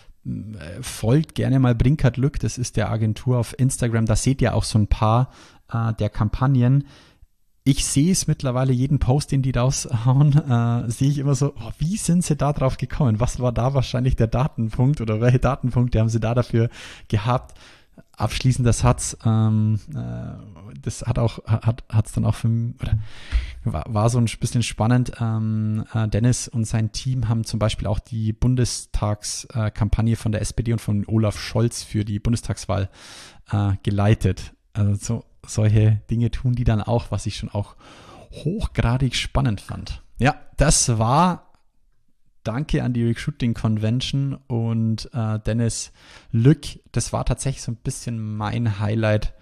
Folgt gerne mal Brinkert Lück, das ist der Agentur auf Instagram. Da seht ihr auch so ein paar äh, der Kampagnen. Ich sehe es mittlerweile, jeden Post, den die raushauen, äh, sehe ich immer so, oh, wie sind sie da drauf gekommen? Was war da wahrscheinlich der Datenpunkt oder welche Datenpunkte haben sie da dafür gehabt? Abschließender Satz, ähm, äh, das hat auch, hat es dann auch für oder war, war so ein bisschen spannend. Ähm, äh, Dennis und sein Team haben zum Beispiel auch die Bundestagskampagne äh, von der S P D und von Olaf Scholz für die Bundestagswahl äh, geleitet. Also so, solche Dinge tun die dann auch, was ich schon auch hochgradig spannend fand. Ja, das war Danke an die Recruiting Convention und äh, Dennis Lück. Das war tatsächlich so ein bisschen mein Highlight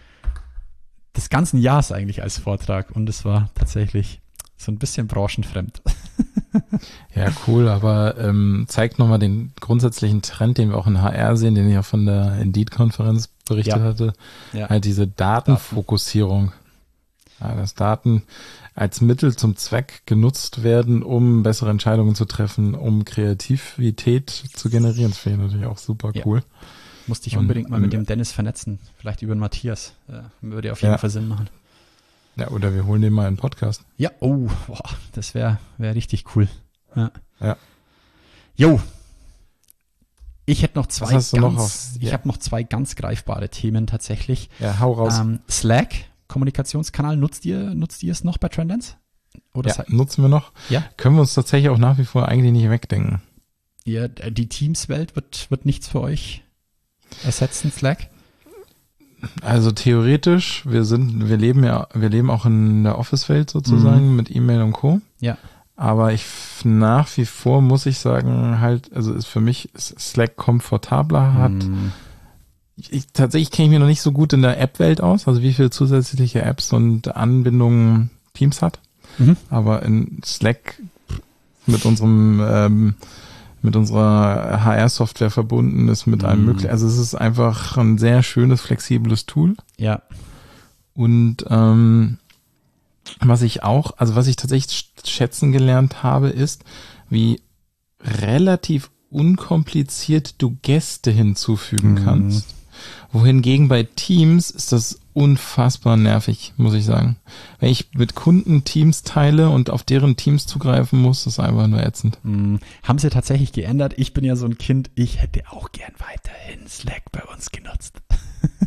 des ganzen Jahres eigentlich als Vortrag. Und es war tatsächlich so ein bisschen branchenfremd. Ja, cool, aber ähm, zeigt nochmal den grundsätzlichen Trend, den wir auch in H R sehen, den ich auch von der Indeed-Konferenz berichtet ja. hatte. Ja. Halt diese Datenfokussierung. Ja, dass Daten als Mittel zum Zweck genutzt werden, um bessere Entscheidungen zu treffen, um Kreativität zu generieren. Das finde ich natürlich auch super cool. Ja. Musste ich unbedingt Und, mal mit dem Dennis vernetzen. Vielleicht über den Matthias. Ja, würde auf jeden ja. Fall Sinn machen. Ja, oder wir holen den mal in den Podcast. Ja, oh, boah, das wäre wär richtig cool. Ja. Ja. Jo. Ich hätte noch zwei ganz, noch auf, ich ja. habe noch zwei ganz greifbare Themen tatsächlich. Ja, hau raus. Ähm, Slack. Kommunikationskanal, nutzt ihr, nutzt ihr es noch bei Trendance? Oder ja, nutzen wir noch. Ja. Können wir uns tatsächlich auch nach wie vor eigentlich nicht wegdenken. Ja, die Teams-Welt wird, wird nichts für euch ersetzen, Slack? Also theoretisch, wir sind, wir leben ja, wir leben auch in der Office-Welt sozusagen mhm. mit E-Mail und Co. Ja. Aber ich nach wie vor muss ich sagen, halt, also ist für mich ist Slack komfortabler, hat mhm. Ich, tatsächlich kenne ich mich noch nicht so gut in der App-Welt aus, also wie viele zusätzliche Apps und Anbindungen Teams hat. Mhm. Aber in Slack mit unserem ähm, mit unserer H R-Software verbunden ist mit mhm. allem möglichen. Also es ist einfach ein sehr schönes, flexibles Tool. Ja. Und ähm, was ich auch, also was ich tatsächlich schätzen gelernt habe, ist, wie relativ unkompliziert du Gäste hinzufügen mhm. kannst. Wohingegen bei Teams ist das unfassbar nervig, muss ich sagen. Wenn ich mit Kunden Teams teile und auf deren Teams zugreifen muss, ist das einfach nur ätzend. Hm. Haben sie tatsächlich geändert? Ich bin ja so ein Kind, ich hätte auch gern weiterhin Slack bei uns genutzt.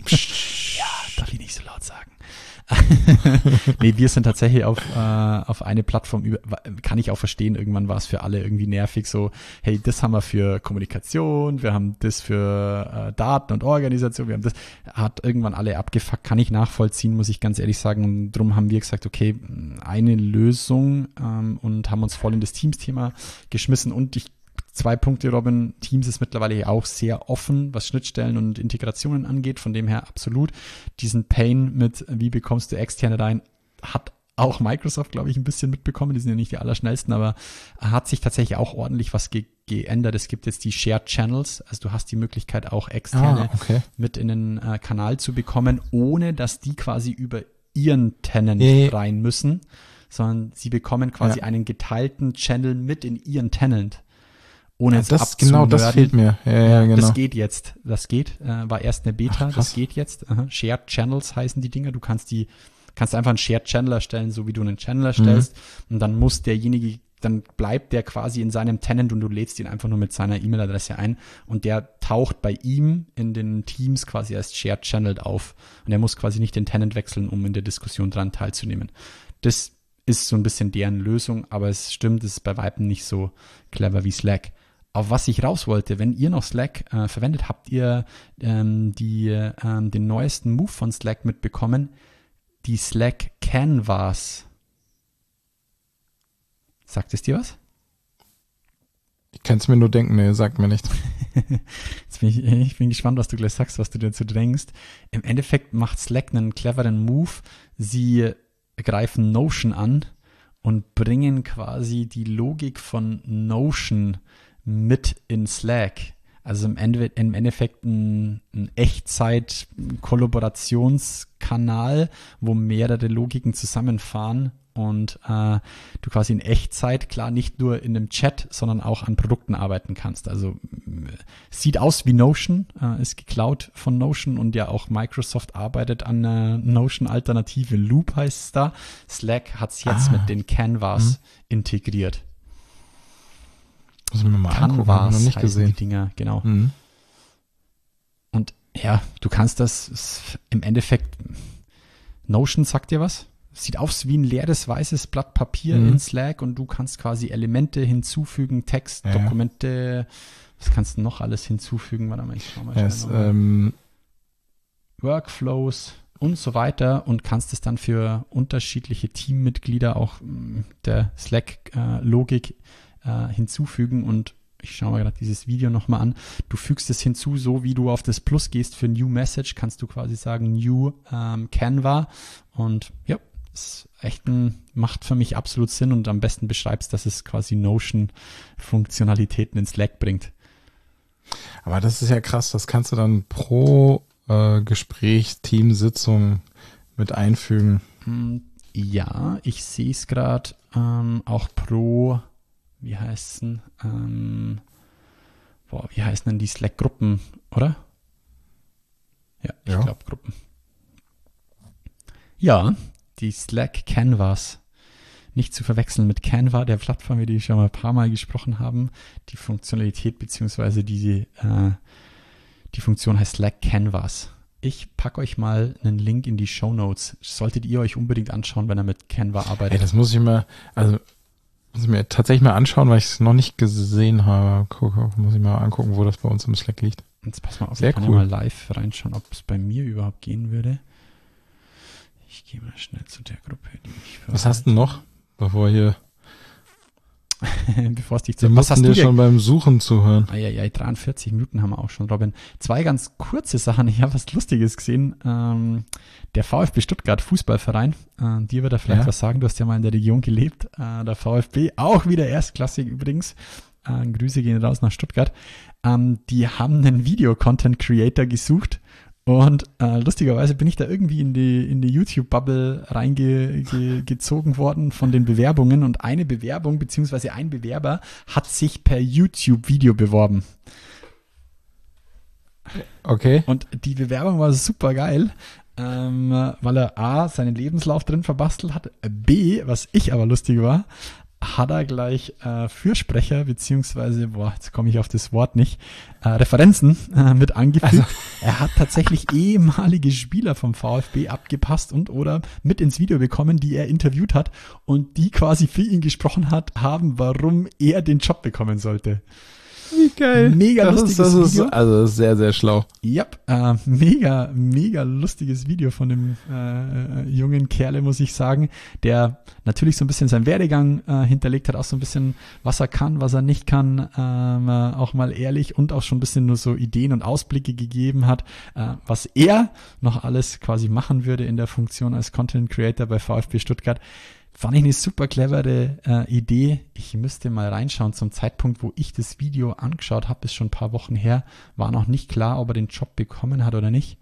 Ja, darf ich nicht so laut sagen. Nee, wir sind tatsächlich auf, äh, auf eine Plattform über, kann ich auch verstehen, irgendwann war es für alle irgendwie nervig, so, hey, das haben wir für Kommunikation, wir haben das für äh, Daten und Organisation, wir haben das, hat irgendwann alle abgefuckt, kann ich nachvollziehen, muss ich ganz ehrlich sagen, und darum haben wir gesagt, okay, eine Lösung ähm, und haben uns voll in das Teams-Thema geschmissen und ich Zwei Punkte, Robin. Teams ist mittlerweile auch sehr offen, was Schnittstellen und Integrationen angeht. Von dem her absolut. Diesen Pain mit, wie bekommst du externe rein, hat auch Microsoft, glaube ich, ein bisschen mitbekommen. Die sind ja nicht die allerschnellsten, aber hat sich tatsächlich auch ordentlich was ge- geändert. Es gibt jetzt die Shared Channels. Also du hast die Möglichkeit, auch externe ah, okay. mit in den äh, Kanal zu bekommen, ohne dass die quasi über ihren Tenant yeah. rein müssen, sondern sie bekommen quasi ja. einen geteilten Channel mit in ihren Tenant. Ohne ja, es das, genau, das fehlt mir. Ja, ja, genau. Das geht jetzt. Das geht. Äh, war erst eine Beta. Ach, das geht jetzt. Aha. Shared Channels heißen die Dinger. Du kannst die, kannst einfach einen Shared Channel erstellen, so wie du einen Channel erstellst. Mhm. Und dann muss derjenige, dann bleibt der quasi in seinem Tenant und du lädst ihn einfach nur mit seiner E-Mail-Adresse ein. Und der taucht bei ihm in den Teams quasi als Shared Channel auf. Und er muss quasi nicht den Tenant wechseln, um in der Diskussion dran teilzunehmen. Das ist so ein bisschen deren Lösung, aber es stimmt, es ist bei Weitem nicht so clever wie Slack. Auf was ich raus wollte, wenn ihr noch Slack äh, verwendet, habt ihr ähm, die, ähm, den neuesten Move von Slack mitbekommen, die Slack Canvas. Sagt es dir was? Ich kann es mir nur denken, nee, sagt mir nicht. Jetzt bin ich, ich bin gespannt, was du gleich sagst, was du dazu denkst. Im Endeffekt macht Slack einen cleveren Move. Sie greifen Notion an und bringen quasi die Logik von Notion mit in Slack. Also im, Ende, im Endeffekt ein, ein Echtzeit-Kollaborationskanal, wo mehrere Logiken zusammenfahren und äh, du quasi in Echtzeit, klar, nicht nur in einem Chat, sondern auch an Produkten arbeiten kannst. Also sieht aus wie Notion, äh, ist geklaut von Notion und ja auch Microsoft arbeitet an einer Notion-Alternative. Loop heißt es da. Slack hat es jetzt ah. mit den Canvas mhm. integriert. Muss ich mir mal angucken, habe ich noch nicht gesehen. Die Dinger, genau. Mhm. Und ja, du kannst das im Endeffekt, Notion sagt dir was? Sieht aus wie ein leeres weißes Blatt Papier mhm. in Slack und du kannst quasi Elemente hinzufügen, Text, ja. Dokumente, was kannst du noch alles hinzufügen? Warte mal, ich schau mal. Yes, ähm, Workflows und so weiter und kannst es dann für unterschiedliche Teammitglieder auch der Slack-Logik äh, hinzufügen und ich schaue mir gerade dieses Video nochmal an. Du fügst es hinzu, so wie du auf das Plus gehst für New Message, kannst du quasi sagen New ähm, Canva und ja, ist echt ein, macht für mich absolut Sinn und am besten beschreibst, dass es quasi Notion-Funktionalitäten in Slack bringt. Aber das ist ja krass, das kannst du dann pro äh, Gespräch, Teamsitzung mit einfügen. Ja, ich sehe es gerade ähm, auch pro Wie heißt denn, ähm, boah, wie heißen denn die Slack-Gruppen, oder? Ja, ich ja. glaube Gruppen. Ja, die Slack Canvas. Nicht zu verwechseln mit Canva, der Plattform, über die wir schon mal ein paar Mal gesprochen haben. Die Funktionalität beziehungsweise die, äh, die Funktion heißt Slack Canvas. Ich packe euch mal einen Link in die Shownotes. Solltet ihr euch unbedingt anschauen, wenn ihr mit Canva arbeitet. Ey, das muss ich mal, also muss ich mir tatsächlich mal anschauen, weil ich es noch nicht gesehen habe. Guck, muss ich mal angucken, wo das bei uns im Slack liegt. Jetzt pass mal auf, Sehr ich kann cool. ja mal live reinschauen, ob es bei mir überhaupt gehen würde. Ich gehe mal schnell zu der Gruppe, die ich Was hast du noch, bevor hier... Bevor es dich zu... Wir mussten dir schon beim Suchen zuhören. Eieiei, dreiundvierzig Minuten haben wir auch schon, Robin. Zwei ganz kurze Sachen. Ich habe was Lustiges gesehen. Ähm, der VfB Stuttgart, Fußballverein, äh, dir wird er vielleicht ja. was sagen. Du hast ja mal in der Region gelebt. Äh, der VfB, auch wieder erstklassig übrigens. Äh, Grüße gehen raus nach Stuttgart. Ähm, die haben einen Video-Content-Creator gesucht. Und äh, lustigerweise bin ich da irgendwie in die in die YouTube-Bubble reingezogen ge, worden von den Bewerbungen und eine Bewerbung beziehungsweise ein Bewerber hat sich per YouTube-Video beworben. Okay. Und die Bewerbung war super geil, ähm, weil er A, seinen Lebenslauf drin verbastelt hat, B, was ich aber lustig war, hat er gleich äh, Fürsprecher, beziehungsweise, boah, jetzt komme ich auf das Wort nicht, äh, Referenzen äh, mit angefügt. Also. Er hat tatsächlich ehemalige Spieler vom VfB abgepasst und oder mit ins Video bekommen, die er interviewt hat und die quasi für ihn gesprochen hat, haben, warum er den Job bekommen sollte. Wie geil. Mega das lustiges ist, das Video. Ist, also das ist sehr, sehr schlau. Ja, yep, äh, mega, mega lustiges Video von dem äh, jungen Kerle, muss ich sagen, der natürlich so ein bisschen seinen Werdegang äh, hinterlegt hat, auch so ein bisschen, was er kann, was er nicht kann, ähm, äh, auch mal ehrlich und auch schon ein bisschen nur so Ideen und Ausblicke gegeben hat, äh, was er noch alles quasi machen würde in der Funktion als Content Creator bei VfB Stuttgart. Fand ich eine super clevere äh, Idee. Ich müsste mal reinschauen. Zum Zeitpunkt, wo ich das Video angeschaut habe, ist schon ein paar Wochen her, war noch nicht klar, ob er den Job bekommen hat oder nicht.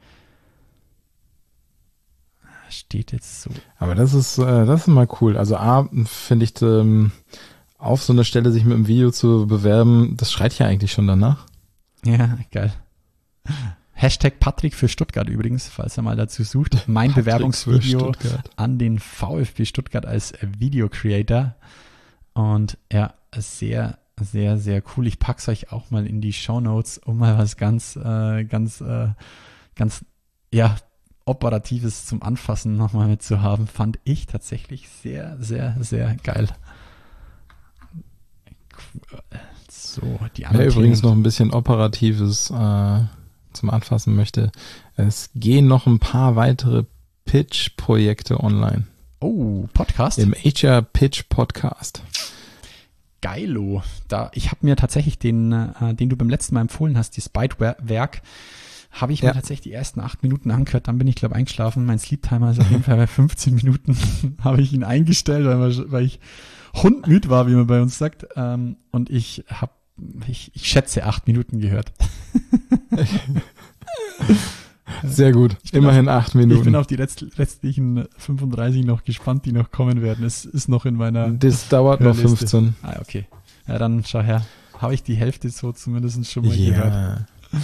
Steht jetzt so. Aber das ist, äh, das ist mal cool. Also A, finde ich, ähm, auf so eine Stelle sich mit dem Video zu bewerben, das schreit ja eigentlich schon danach. Ja, geil. Hashtag Patrick für Stuttgart übrigens, falls er mal dazu sucht. Mein Patrick Bewerbungsvideo an den VfB Stuttgart als Video Creator. Und ja, sehr, sehr, sehr cool. Ich pack's euch auch mal in die Shownotes, um mal was ganz, äh, ganz, äh, ganz, ja, Operatives zum Anfassen nochmal mitzuhaben. Fand ich tatsächlich sehr, sehr, sehr geil. So, die anderen. Wer übrigens noch ein bisschen Operatives, äh, zum Anfassen möchte. Es gehen noch ein paar weitere Pitch-Projekte online. Oh, Podcast? Im H R Pitch Podcast. Geilo. Da, ich habe mir tatsächlich den, äh, den du beim letzten Mal empfohlen hast, das Byte-Werk, habe ich ja. mir tatsächlich die ersten acht Minuten angehört. Dann bin ich, glaube ich, eingeschlafen. Mein Sleep-Timer ist auf jeden Fall bei fünfzehn Minuten. Habe ich ihn eingestellt, weil, weil ich hundmüd war, wie man bei uns sagt. Ähm, und ich habe Ich, ich schätze acht Minuten gehört. Sehr gut. Immerhin auf, acht Minuten. Ich bin auf die letzt, restlichen fünfunddreißig noch gespannt, die noch kommen werden. Es ist noch in meiner Das dauert noch fünfzehn. Ah, okay. Ja, dann schau her. Habe ich die Hälfte so zumindest schon mal ja. gehört.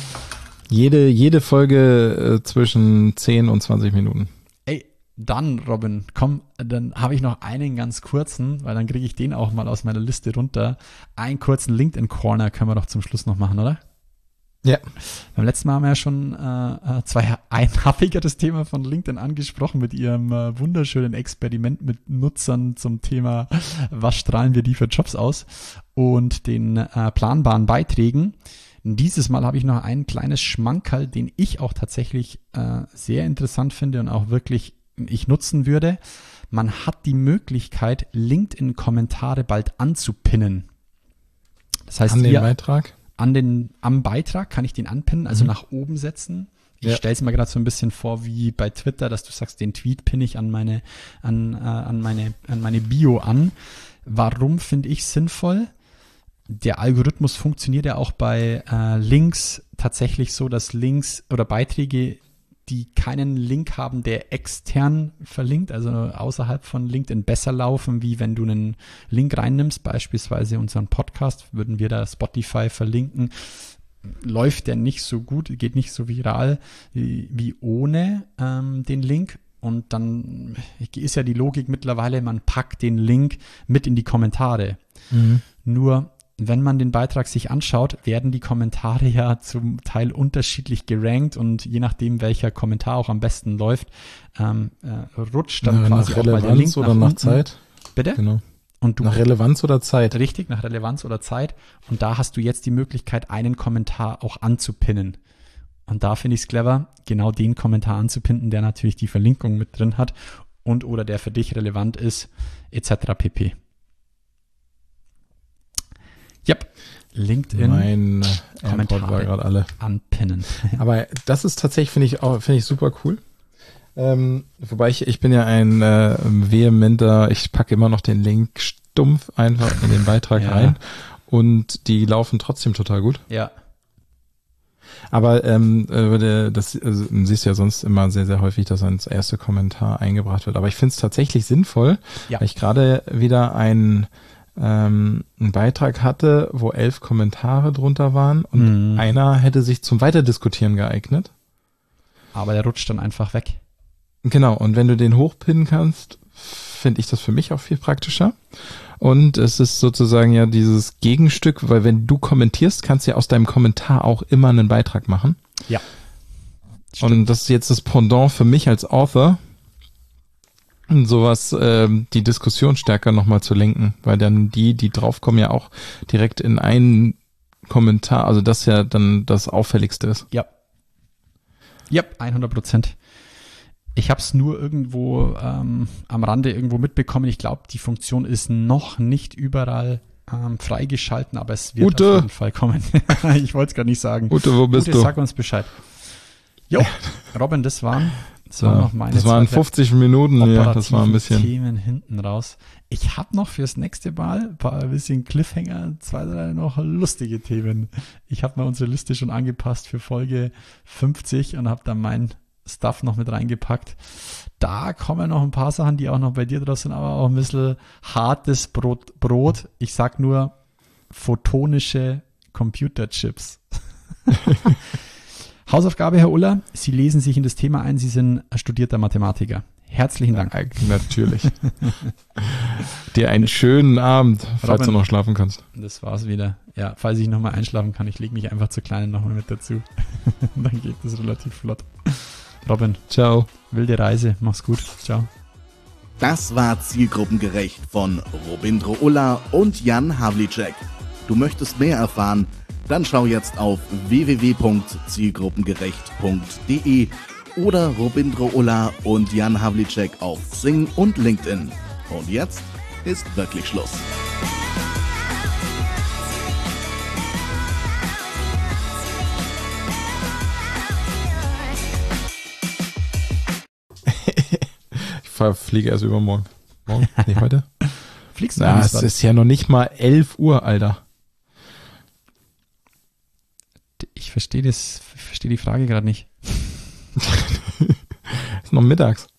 Jede, jede Folge äh, zwischen zehn und zwanzig Minuten. Ey, dann, Robin, komm, dann habe ich noch einen ganz kurzen, weil dann kriege ich den auch mal aus meiner Liste runter. Einen kurzen LinkedIn-Corner können wir doch zum Schluss noch machen, oder? Ja. Beim letzten Mal haben wir ja schon äh, zwei einhaffiger das Thema von LinkedIn angesprochen mit ihrem äh, wunderschönen Experiment mit Nutzern zum Thema, was strahlen wir die für Jobs aus und den äh, planbaren Beiträgen. Dieses Mal habe ich noch ein kleines Schmankerl, den ich auch tatsächlich äh, sehr interessant finde und auch wirklich ich nutzen würde. Man hat die Möglichkeit, LinkedIn-Kommentare bald anzupinnen. Das heißt, an den hier, Beitrag? An den, am Beitrag kann ich den anpinnen, also mhm. nach oben setzen. Ich ja. stelle es mir gerade so ein bisschen vor wie bei Twitter, dass du sagst, den Tweet pinne ich an meine, an, äh, an meine, an meine Bio an. Warum finde ich sinnvoll? Der Algorithmus funktioniert ja auch bei äh, Links tatsächlich so, dass Links oder Beiträge, die keinen Link haben, der extern verlinkt, also außerhalb von LinkedIn besser laufen, wie wenn du einen Link reinnimmst, beispielsweise unseren Podcast, würden wir da Spotify verlinken, läuft der nicht so gut, geht nicht so viral wie, wie ohne ähm, den Link. Und dann ist ja die Logik mittlerweile, man packt den Link mit in die Kommentare. Mhm. Nur wenn man den Beitrag sich anschaut, werden die Kommentare ja zum Teil unterschiedlich gerankt und je nachdem, welcher Kommentar auch am besten läuft, ähm, äh, rutscht dann Na, quasi nach auch mal der Relevanz Link oder nach, nach unten. Zeit. Bitte? Genau. Und du, nach Relevanz oder Zeit. Richtig, nach Relevanz oder Zeit. Und da hast du jetzt die Möglichkeit, einen Kommentar auch anzupinnen. Und da finde ich es clever, genau den Kommentar anzupinnen, der natürlich die Verlinkung mit drin hat und oder der für dich relevant ist, et cetera pp. Yep. LinkedIn. Mein Kommentare AirPod war gerade alle. Anpinnen. Aber das ist tatsächlich, finde ich, auch, finde ich super cool. Ähm, wobei ich, ich bin ja ein äh, vehementer, ich packe immer noch den Link stumpf einfach in den Beitrag ja. rein und die laufen trotzdem total gut. Ja. Aber ähm, das also, siehst du ja sonst immer sehr, sehr häufig, dass ein erster Kommentar eingebracht wird. Aber ich finde es tatsächlich sinnvoll, ja. weil ich gerade wieder ein ähm, einen Beitrag hatte, wo elf Kommentare drunter waren und mhm. einer hätte sich zum Weiterdiskutieren geeignet. Aber der rutscht dann einfach weg. Genau, und wenn du den hochpinnen kannst, finde ich das für mich auch viel praktischer. Und es ist sozusagen ja dieses Gegenstück, weil wenn du kommentierst, kannst du ja aus deinem Kommentar auch immer einen Beitrag machen. Ja. Stimmt. Und das ist jetzt das Pendant für mich als Author, sowas, ähm, die Diskussion stärker nochmal zu lenken, weil dann die, die draufkommen, ja auch direkt in einen Kommentar, also das ja dann das Auffälligste ist. Ja. Ja, hundert Prozent. Ich habe es nur irgendwo ähm, am Rande irgendwo mitbekommen. Ich glaube, die Funktion ist noch nicht überall ähm, freigeschalten, aber es wird Ute. auf jeden Fall kommen. Ich wollte es gar nicht sagen. Ute, wo bist Ute, du? sag uns Bescheid. Jo, Robin, das waren, das waren Ja, noch meine das waren zwei fünfzig Minuten, ja, das war ein operativen bisschen. Themen hinten raus. Ich habe noch fürs nächste Mal ein paar ein bisschen Cliffhanger, zwei, drei noch lustige Themen. Ich habe mal unsere Liste schon angepasst für Folge fünfzig und habe dann mein Stuff noch mit reingepackt. Da kommen noch ein paar Sachen, die auch noch bei dir draus sind, aber auch ein bisschen hartes Brot. Brot. Ich sag nur photonische Computerchips. Hausaufgabe, Herr Uller, Sie lesen sich in das Thema ein, Sie sind studierter Mathematiker. Herzlichen Dank. Ja, natürlich. Dir einen schönen Abend, falls Robin, du noch schlafen kannst. Das war's wieder. Ja, falls ich nochmal einschlafen kann, ich lege mich einfach zur Kleinen nochmal mit dazu. Dann geht das relativ flott. Robin, Ciao. wilde Reise, mach's gut. Ciao. Das war Zielgruppengerecht von Robindro Ulla und Jan Havlicek. Du möchtest mehr erfahren? Dann schau jetzt auf w w w punkt zielgruppengerecht punkt d e oder Robindro Ulla und Jan Havlicek auf Xing und LinkedIn. Und jetzt ist wirklich Schluss. Ich fliege erst übermorgen. Morgen? Nee, heute? Fliegst du? Na, es ist ja noch nicht mal elf Uhr, Alter. Ich verstehe das, ich verstehe die Frage gerade nicht. Ist noch mittags.